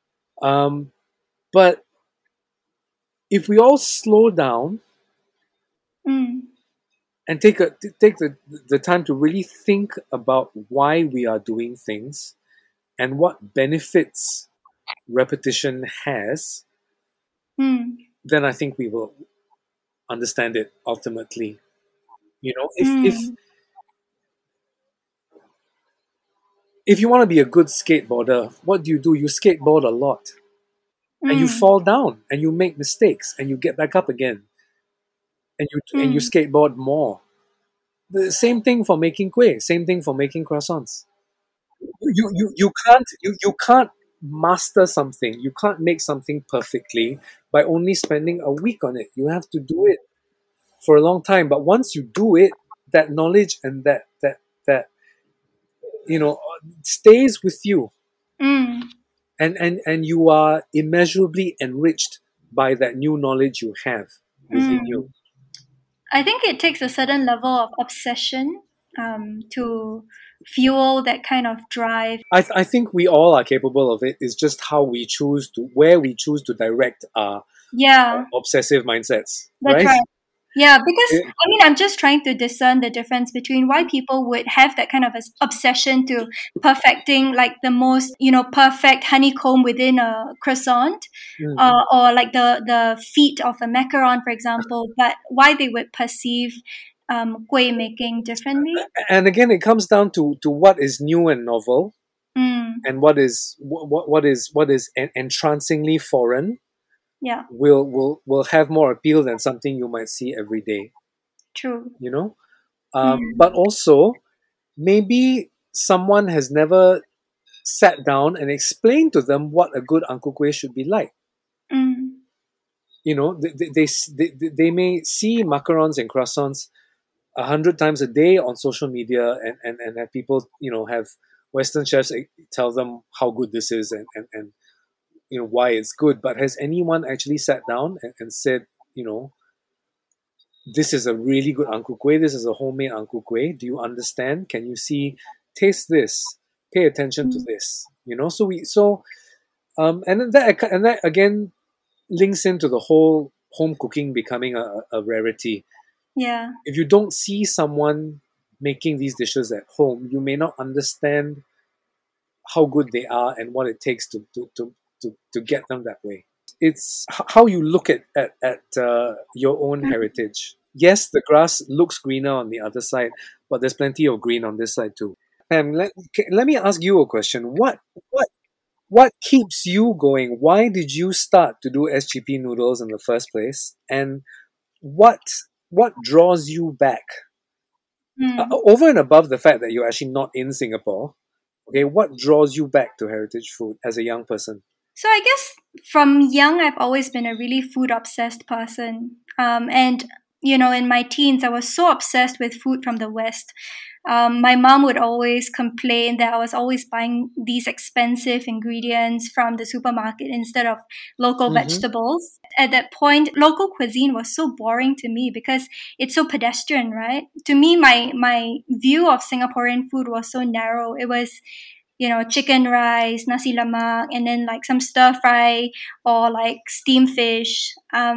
But if we all slow down and take the time to really think about why we are doing things and what benefits repetition has, then I think we will understand it ultimately. If you want to be a good skateboarder, what do? You skateboard a lot. And you fall down and you make mistakes and you get back up again. And you skateboard more. The same thing for making kueh, same thing for making croissants. You can't master something. You can't make something perfectly by only spending a week on it. You have to do it for a long time. But once you do it, that knowledge and that stays with you. And you are immeasurably enriched by that new knowledge you have within you. I think it takes a certain level of obsession to fuel that kind of drive. I think we all are capable of it. It's just where we choose to direct our obsessive mindsets. That's right. Yeah, because Yeah. I mean, I'm just trying to discern the difference between why people would have that kind of obsession to perfecting like the most, perfect honeycomb within a croissant, or like the feet of a macaron, for example. But why they would perceive kueh making differently. And again, it comes down to what is new and novel, Mm, and what is entrancingly foreign yeah, will have more appeal than something you might see every day. true. You know, but Mm, also maybe someone has never sat down and explained to them what a good ang ku kueh should be like. mm, You know, they may see macarons and croissants 100 times a day on social media, and have people, have Western chefs tell them how good this is, and why it's good. But has anyone actually sat down and said, you know, this is a really good ang ku kueh. This is a homemade ang ku kueh. Do you understand? Can you see? Taste this. Pay attention to mm, this. And that again links into the whole home cooking becoming a rarity. yeah. If you don't see someone making these dishes at home, you may not understand how good they are and what it takes to get them that way. It's how you look at your own Mm. heritage. Yes, the grass looks greener on the other side, but there's plenty of green on this side too. Pam, let me ask you a question. What keeps you going? Why did you start to do SGP noodles in the first place? And what what draws you back Mm. over and above the fact that you're actually not in Singapore? Okay, what draws you back to heritage food as a young person? So I guess from young, I've always been a really food obsessed person. And in my teens, I was so obsessed with food from the West. My mom would always complain that I was always buying these expensive ingredients from the supermarket instead of local Mm-hmm. vegetables. At that point, local cuisine was so boring to me because it's so pedestrian, right? To me, my view of Singaporean food was so narrow. It was chicken rice, nasi lemak, and then like some stir fry or like steamed fish.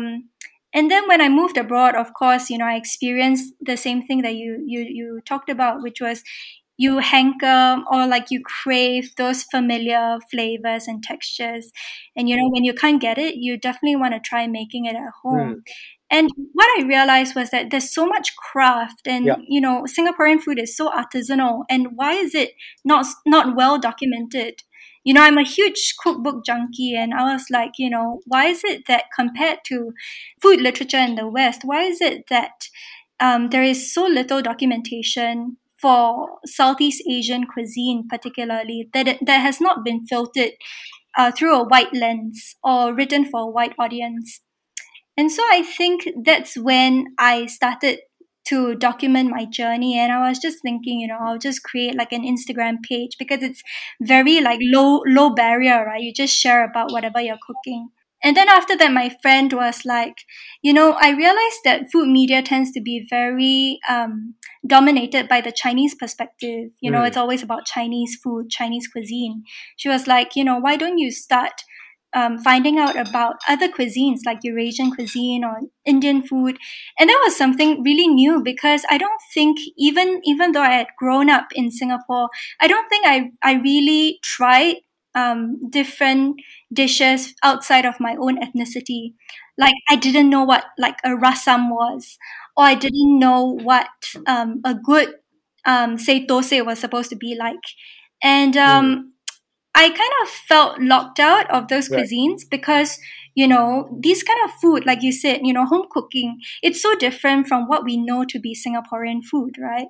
And then when I moved abroad, of course, I experienced the same thing that you talked about, which was you hanker or like you crave those familiar flavors and textures. And when you can't get it, you definitely want to try making it at Mm, home. And what I realized was that there's so much craft, and yeah. Singaporean food is so artisanal. And why is it not well documented? I'm a huge cookbook junkie, and I was like, why is it that compared to food literature in the West, why is it that there is so little documentation for Southeast Asian cuisine, particularly that has not been filtered through a white lens or written for a white audience? And so I think that's when I started to document my journey, and I was just thinking, I'll just create like an Instagram page because it's very like low barrier, right? You just share about whatever you're cooking. And then after that, my friend was like, I realized that food media tends to be very dominated by the Chinese perspective. It's Mm. always about Chinese food, Chinese cuisine. She was like, why don't you start finding out about other cuisines like Eurasian cuisine or Indian food? And that was something really new because I don't think even though I had grown up in Singapore, I don't think I really tried different dishes outside of my own ethnicity. Like I didn't know what like a rasam was, or I didn't know what a good say dosai was supposed to be like. And Mm. I kind of felt locked out of those Right. cuisines because, these kind of food, like you said, home cooking, it's so different from what we know to be Singaporean food, right?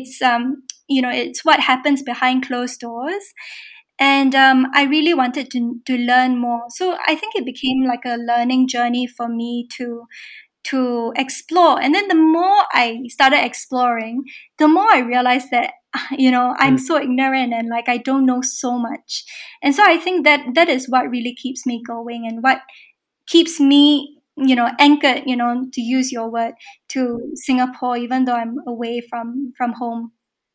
It's what happens behind closed doors. And I really wanted to learn more. So I think it became like a learning journey for me to explore. And then the more I started exploring, the more I realized that I'm Mm. so ignorant and like I don't know so much. And so I think that is what really keeps me going and what keeps me anchored, to use your word, to Singapore even though I'm away from home.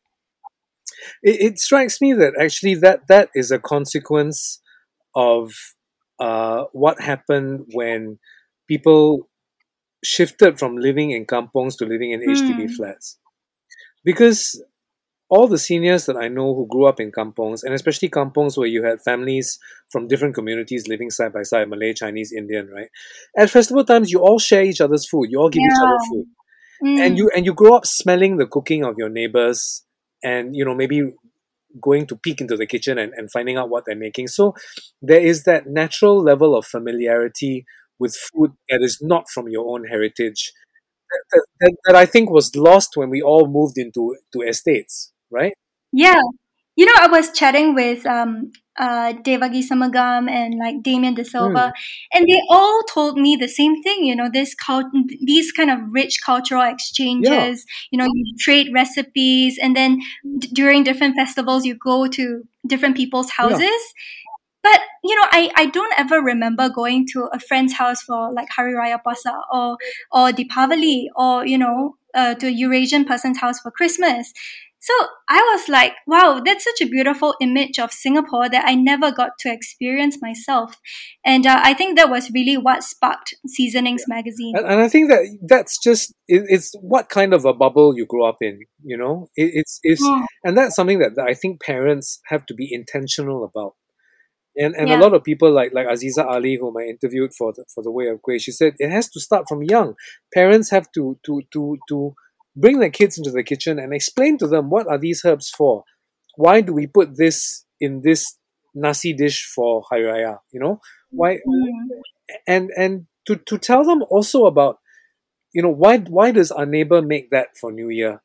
It strikes me that actually that is a consequence of what happened when people shifted from living in kampongs to living in HDB Mm, flats. Because all the seniors that I know who grew up in kampongs, and especially kampongs where you had families from different communities living side by side, Malay, Chinese, Indian, right? At festival times, you all share each other's food. You all give each other yeah. food. Mm. and you grow up smelling the cooking of your neighbors, and maybe going to peek into the kitchen and finding out what they're making. So there is that natural level of familiarity with food that is not from your own heritage that I think was lost when we all moved into to estates, right? Yeah. I was chatting with Devagi Samagam and like Damien De Silva, Mm, and they all told me the same thing. These kind of rich cultural yeah, exchanges. You trade recipes, and then during different festivals, you go to different people's yeah. houses. But I don't ever remember going to a friend's house for like Hari Raya Pasa or Deepavali or to a Eurasian person's house for Christmas. So I was like, wow, that's such a beautiful image of Singapore that I never got to experience myself. And I think that was really what sparked Seasonings magazine. And I think that that's just it's what kind of a bubble you grow up in. It's Mm, and that's something that I think parents have to be intentional about. And a yeah. lot of people like Aziza Ali, whom I interviewed for the Way of Grace, she said it has to start from young. Parents have to bring their kids into the kitchen and explain to them what are these herbs for. Why do we put this in this nasi dish for Hari Raya? Why Mm, and to tell them also about why does our neighbor make that for New Year?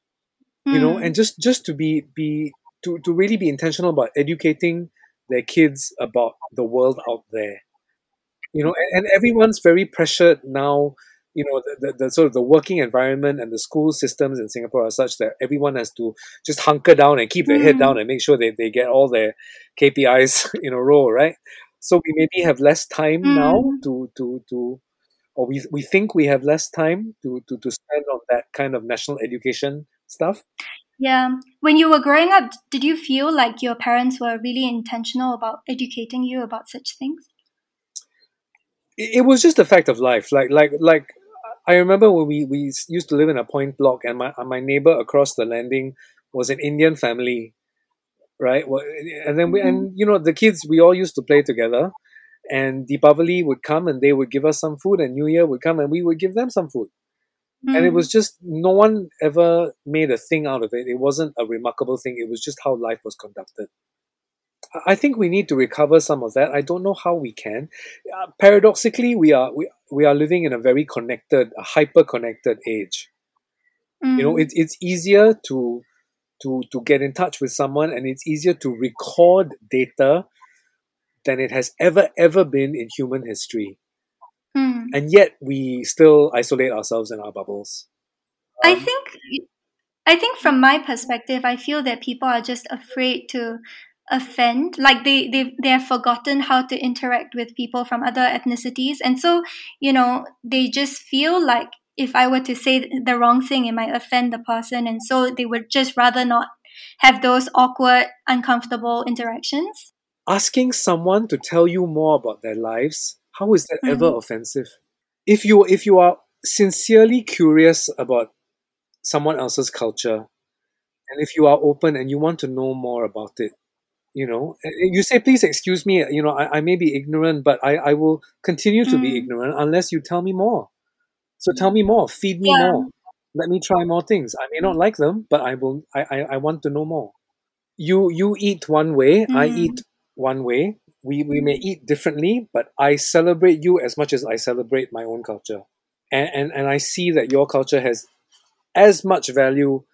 And mm, just to really be intentional about educating their kids about the world out there. And everyone's very pressured now. The sort of the working environment and the school systems in Singapore are such that everyone has to just hunker down and keep their head down mm, and make sure they get all their KPIs in a row, right? So we maybe have less time now mm. to or we think we have less time to spend on that kind of national education stuff. Yeah. When you were growing up, did you feel like your parents were really intentional about educating you about such things? It was just a fact of life. Like I remember when we used to live in a point block, and my neighbor across the landing was an Indian family, right? And then Mm, the kids, we all used to play together, and Deepavali would come and they would give us some food, and New Year would come and we would give them some food. And it was mm, just, no one ever made a thing out of it. It wasn't a remarkable thing. It was just how life was conducted. I think we need to recover some of that. I don't know how we can. Paradoxically, we are living in a very connected, a hyper connected age. mm, It's easier to get in touch with someone, and it's easier to record data than it has ever been in human history. mm. And yet we still isolate ourselves in our bubbles. I Um, think I think from my perspective, I feel that people are just afraid to offend. Like they have forgotten how to interact with people from other ethnicities, and so they just feel like if I were to say the wrong thing, it might offend the person, and so they would just rather not have those awkward, uncomfortable interactions. Asking someone to tell you more about their lives, how is that ever Mm, offensive? If you are sincerely curious about someone else's culture, and if you are open and you want to know more about it, you say, please excuse me, I may be ignorant, but I will continue to be mm. ignorant unless you tell me more. So tell me more, feed me more, Yeah. let me try more things. I may not like them, but I want to know more. You eat one way, I Mm. eat one way. We may eat differently, but I celebrate you as much as I celebrate my own culture. And I see that your culture has as much value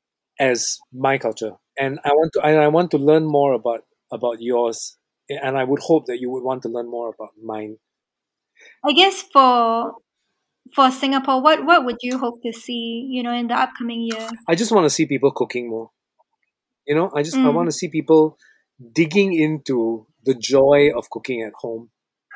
as my culture. And I want to learn more about yours. And I would hope that you would want to learn more about mine. I guess for Singapore, what would you hope to see, in the upcoming year? I just want to see people cooking more. I want Mm, to see people digging into the joy of cooking at home,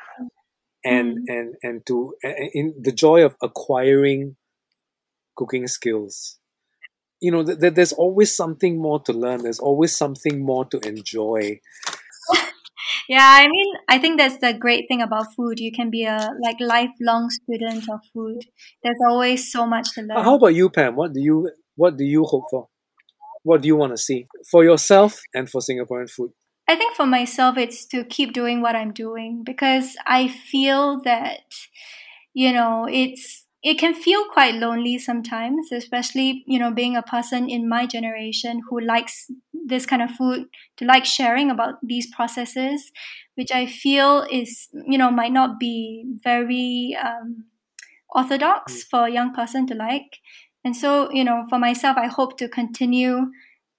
mm. and to in the joy of acquiring cooking skills. There's always something more to learn. There's always something more to enjoy. Yeah, I mean, I think that's the great thing about food. You can be a like lifelong student of food. There's always so much to How learn. about you, Pam? What do you hope for? What do you want to see for yourself and for Singaporean food? I think for myself, it's to keep doing what I'm doing because I feel that, it's it can feel quite lonely sometimes, especially, being a person in my generation who likes this kind of food, to like sharing about these processes, which I feel is, might not be very orthodox for a young person to like. And so, for myself, I hope to continue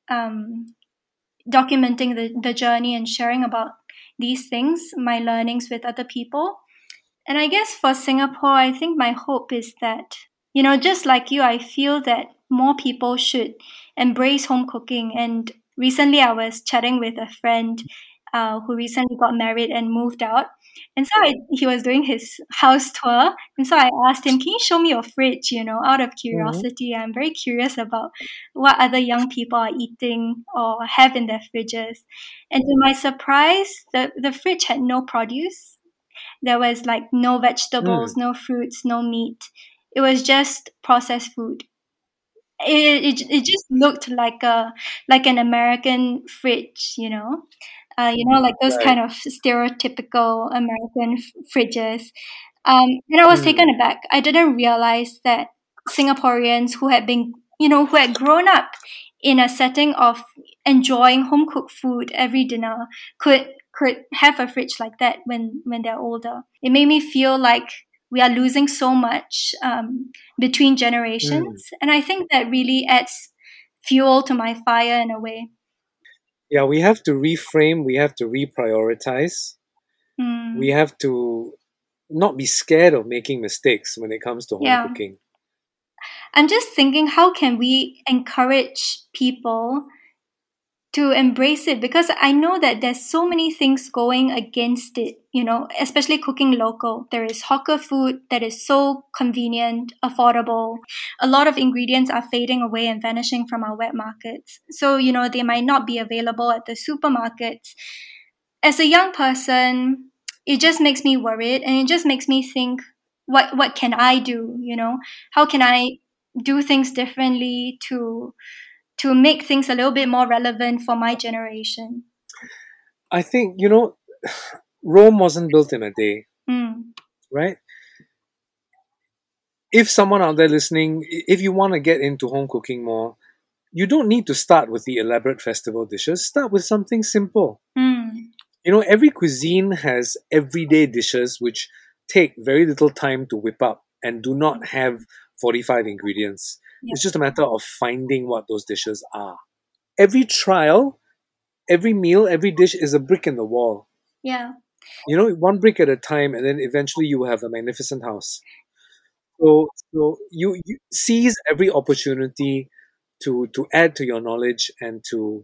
documenting the journey and sharing about these things, my learnings with other people. And I guess for Singapore, I think my hope is that, just like you, I feel that more people should embrace home cooking. And recently I was chatting with a friend who recently got married and moved out. And so he was doing his house tour. And so I asked him, can you show me your fridge? Out of Mhm. curiosity. I'm very curious about what other young people are eating or have in their fridges. And to my surprise, the fridge had no produce. There was like no vegetables, Mm. no fruits, no meat. It was just processed food. It just looked like an American fridge, like those Right. kind of stereotypical American fridges. And I was taken Mm. aback. I didn't realize that Singaporeans who had grown up in a setting of enjoying home cooked food every dinner could have a fridge like that when they're older. It made me feel like we are losing so much between Mm. generations, and I think that really adds fuel to my fire in a way. Yeah, we have to reframe, we have to reprioritize, we Mm, have to not be scared of making mistakes when it comes to home yeah. cooking. I'm just thinking, how can we encourage people to embrace it? Because I know that there's so many things going against it, especially cooking local. There is hawker food that is so convenient, affordable. A lot of ingredients are fading away and vanishing from our wet markets. So, they might not be available at the supermarkets. As a young person, it just makes me worried, and it just makes me think, what can I do? How can I do things differently to make things a little bit more relevant for my generation? I think, Rome wasn't built in a day, Mm, right? If someone out there listening, if you want to get into home cooking more, you don't need to start with the elaborate festival dishes. Start with something simple. mm, Every cuisine has everyday dishes which take very little time to whip up and do not have 45 ingredients. yeah, It's just a matter of finding what those dishes are. Every trial, every meal, every dish is a brick in the wall. yeah. One brick at a time, and then eventually you will have a magnificent house. So you seize every opportunity to add to your knowledge and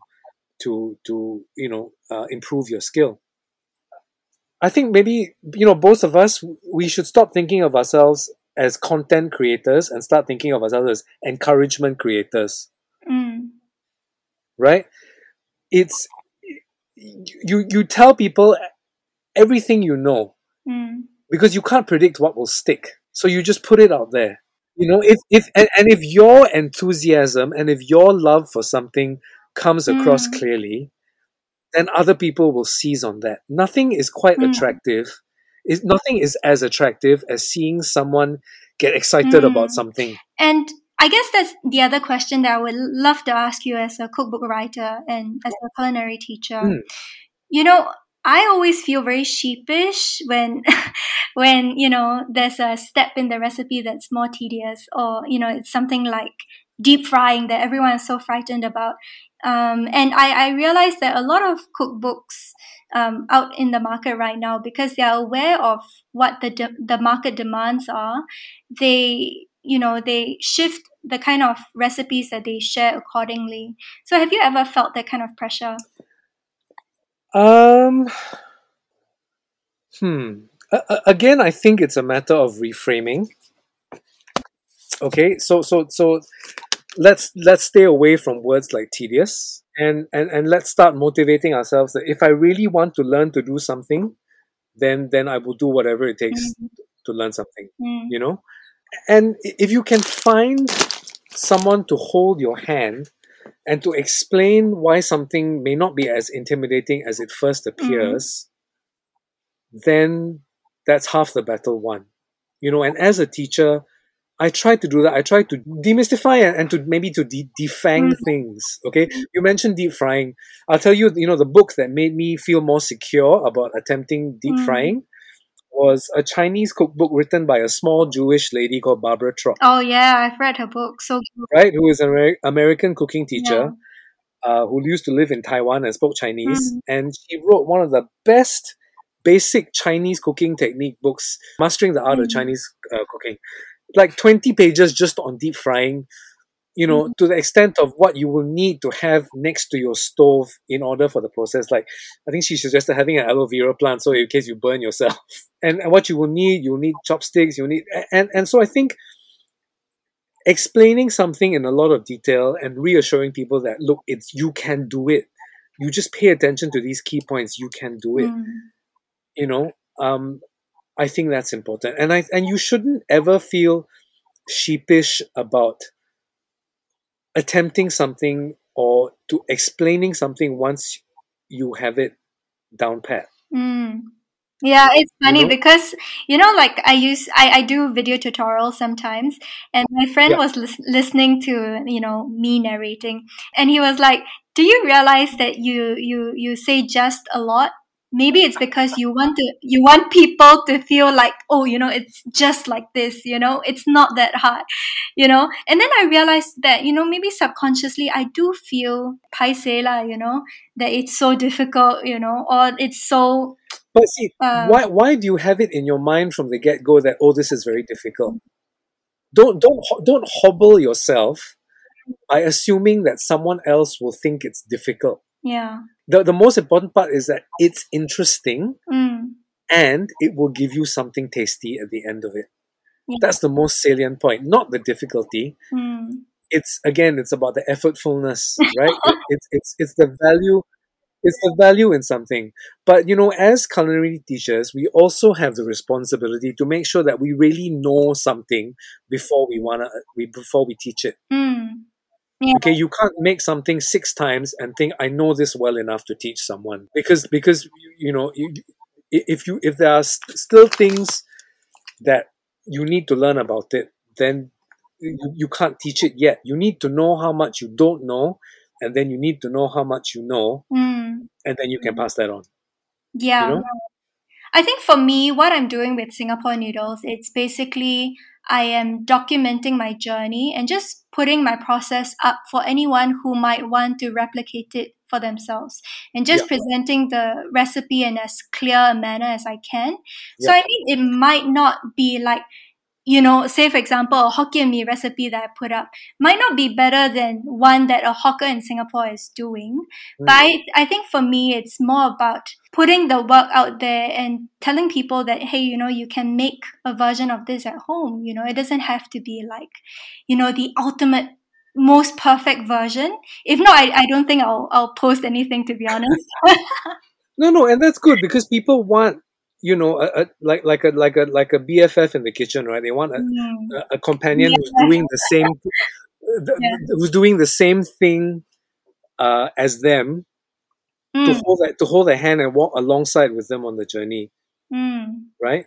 to improve your skill. I think maybe both of us, we should stop thinking of ourselves as content creators and start thinking of ourselves as encouragement creators, Mm, right? It's you tell people everything you know mm, because you can't predict what will stick. So you just put it out there. If if your enthusiasm and if your love for something comes across mm, clearly, then other people will seize on that. Nothing is quite mm, attractive. Nothing is as attractive as seeing someone get excited about mm. something. And I guess that's the other question that I would love to ask you as a cookbook writer and as a culinary teacher. Mm, You know, I always feel very sheepish when when, there's a step in the recipe that's more tedious, or, it's something like deep frying that everyone is so frightened about. And I realize that a lot of cookbooks out in the market right now, because they are aware of what the market demands are, they shift the kind of recipes that they share accordingly. So have you ever felt that kind of pressure? um, Again, I think it's a matter of reframing. Okay, so let's stay away from words like tedious, and let's start motivating ourselves that if I really want to learn to do something, then I will do whatever it takes Mm, to learn something. mm, You know, and if you can find someone to hold your hand and to explain why something may not be as intimidating as it first mm, appears, then that's half the battle won. And as a teacher, I try to do that. I try to demystify and to maybe to defang things. Okay, you mentioned deep frying. I'll tell you, the book that made me feel more secure about attempting deep frying was a Chinese cookbook written by a small Jewish lady called Barbara Trop, Oh yeah, I've read her book. So good. right? Who is an American cooking Yeah. teacher who used to live in Taiwan and spoke Chinese, Mm. and she wrote one of the best basic Chinese cooking technique books, Mastering the Art of Chinese Cooking. Like 20 pages just on deep frying, to the extent of what you will need to have next to your stove in order for the process. Like, I think she suggested having an aloe vera plant so in case you burn yourself. And what you'll need chopsticks, and so I think explaining something in a lot of detail and reassuring people that, look, you can do it. You just pay attention to these key points. You can do it. I think that's important. And you shouldn't ever feel sheepish about attempting something or to explaining something once you have it down pat. Yeah, it's funny know? because like I do video tutorials sometimes, and my friend Yeah. was listening to me narrating, and he was like, "Do you realize that you say just a lot? Maybe it's because you want people to feel like, oh, it's just like this, it's not that hard, And then I realized that maybe subconsciously I do feel paiseh lah, that it's so difficult, or it's so But see, uh, why do you have it in your mind from the get-go that, oh, this is very difficult? Don't hobble yourself by assuming that someone else will think it's difficult. yeah. The most important part is that it's interesting Mm. and it will give you something tasty at the end of it. Yeah. That's the most salient point, not the difficulty. Mm. It's about the effortfulness, right? It's the value. It's the value in something. But as culinary teachers, we also have the responsibility to make sure that we really know something before before we teach it. Mm. Yeah. Okay, you can't make something 6 times and think, I know this well enough to teach someone, because if there are still things that you need to learn about it, then you can't teach it yet. You need to know how much you don't know, and then you need to know how much you know, Mm. and then you can pass that on. Yeah. I think for me, what I'm doing with Singapore Noodles, it's basically I am documenting my journey and just putting my process up for anyone who might want to replicate it for themselves, and just Yeah. presenting the recipe in as clear a manner as I can. So Yeah. I mean, it might not be like, say for example, a Hokkien Mee recipe that I put up might not be better than one that a hawker in Singapore is doing. But I think for me, it's more about putting the work out there and telling people that, hey, you can make a version of this at home. It doesn't have to be like, the ultimate, most perfect version. If not, I don't think I'll post anything, to be honest. No, and that's good because people want, like a BFF in the kitchen, right? They want a companion who's doing the same, who's doing the same thing as them, to hold their hand and walk alongside with them on the journey, right?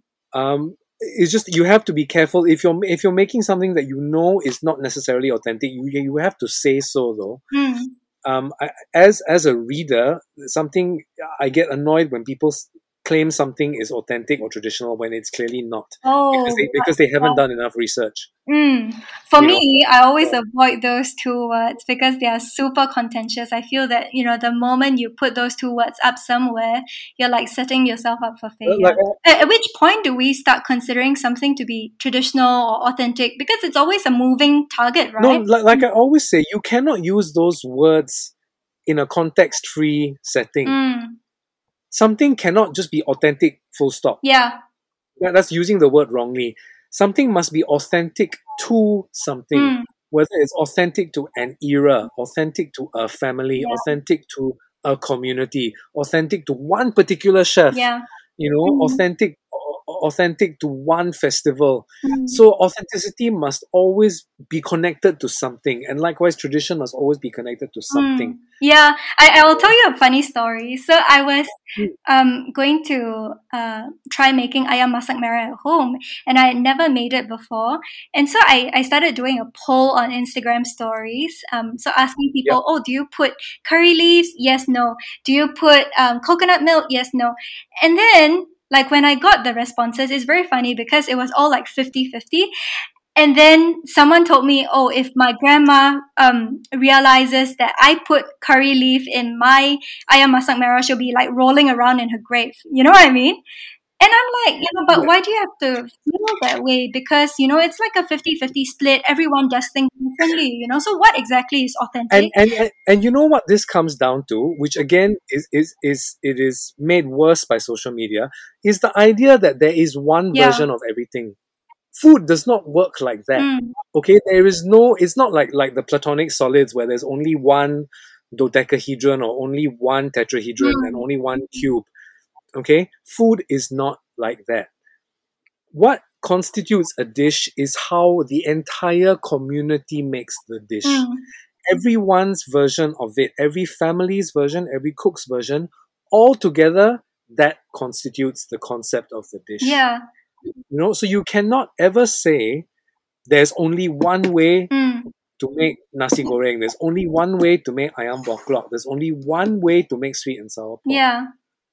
It's just, you have to be careful if you're making something that is not necessarily authentic. You have to say so, though. As a reader, something I get annoyed when people claim something is authentic or traditional when it's clearly not, because they haven't done enough research. For me, I always avoid those two words because they are super contentious. I feel that the moment you put those two words up somewhere, you're like setting yourself up for failure. At which point do we start considering something to be traditional or authentic? Because it's always a moving target, right? No, like I always say, you cannot use those words in a context-free setting. Something cannot just be authentic, full stop. Yeah. That's using the word wrongly. Something must be authentic to something, whether it's authentic to an era, authentic to a family, authentic to a community, authentic to one particular chef, authentic authentic to one festival. Mm. So authenticity must always be connected to something, and likewise tradition must always be connected to something. Yeah, I will tell you a funny story. So I was going to try making ayam masak merah at home, and I had never made it before. And so I started doing a poll on Instagram stories. So asking people, oh, do you put curry leaves? Yes, no. Do you put coconut milk? Yes, no. And then, like, when I got the responses, it's very funny because it was all like 50-50. And then someone told me, oh, if my grandma realizes that I put curry leaf in my ayam masak merah, she'll be like rolling around in her grave. You know what I mean? And I'm like, but why do you have to feel that way? Because, it's like a 50-50 split. Everyone does things differently, So what exactly is authentic? And you know what this comes down to, which again is made worse by social media, is the idea that there is one version of everything. Food does not work like that. Okay, it's not like the Platonic solids where there's only one dodecahedron or only one tetrahedron and only one cube. Okay, food is not like that. What constitutes a dish is how the entire community makes the dish. Everyone's version of it, every family's version, every cook's version, all together, that constitutes the concept of the dish. Yeah. So you cannot ever say there's only one way to make nasi goreng. There's only one way to make ayam buah keluak. There's only one way to make sweet and sour pork. Yeah.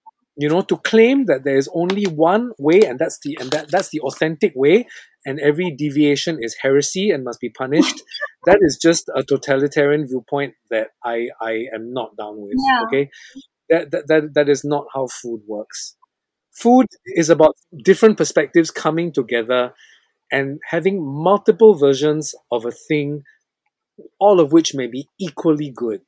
To claim that there is only one way and that's the authentic way, and every deviation is heresy and must be punished. That is just a totalitarian viewpoint that I am not down with. Yeah. Okay, that is not how food works. Food is about different perspectives coming together and having multiple versions of a thing, all of which may be equally good.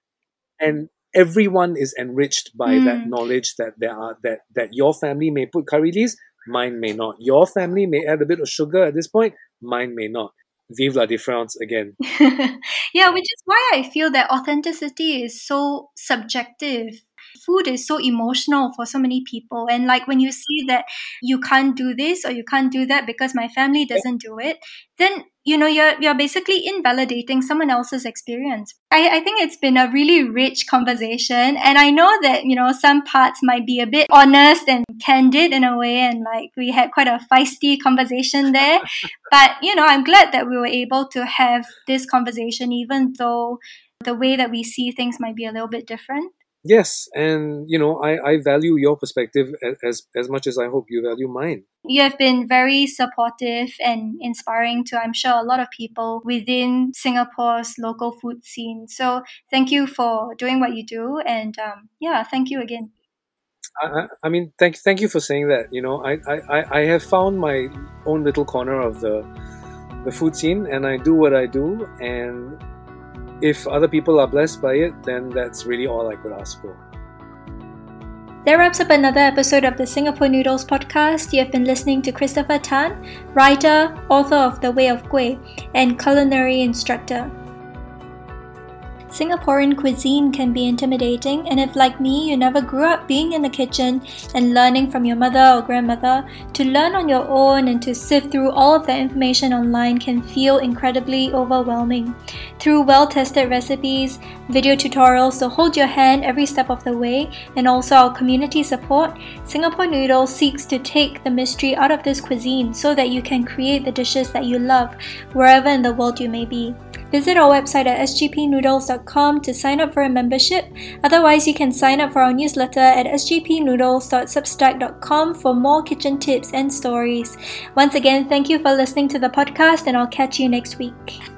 And everyone is enriched by that knowledge that that your family may put curry leaves, mine may not. Your family may add a bit of sugar at this point, mine may not. Vive la différence again. Yeah, which is why I feel that authenticity is so subjective. Food is so emotional for so many people, and like when you see that you can't do this or you can't do that because my family doesn't do it, then you're basically invalidating someone else's experience. I think it's been a really rich conversation, and I know that some parts might be a bit honest and candid in a way, and like we had quite a feisty conversation there. But I'm glad that we were able to have this conversation, even though the way that we see things might be a little bit different. Yes, and I value your perspective as much as I hope you value mine. You have been very supportive and inspiring to, I'm sure, a lot of people within Singapore's local food scene. So thank you for doing what you do, and thank you again. I mean, thank you for saying that. I have found my own little corner of the food scene, and I do what I do, and if other people are blessed by it, then that's really all I could ask for. That wraps up another episode of the Singapore Noodles podcast. You have been listening to Christopher Tan, writer, author of The Way of Kueh, and culinary instructor. Singaporean cuisine can be intimidating, and if, like me, you never grew up being in the kitchen and learning from your mother or grandmother, to learn on your own and to sift through all of the information online can feel incredibly overwhelming. Through well-tested recipes, video tutorials to hold your hand every step of the way, and also our community support, Singapore Noodles seeks to take the mystery out of this cuisine so that you can create the dishes that you love wherever in the world you may be. Visit our website at sgpnoodles.com to sign up for a membership. Otherwise, you can sign up for our newsletter at sgpnoodles.substack.com for more kitchen tips and stories. Once again, thank you for listening to the podcast, and I'll catch you next week.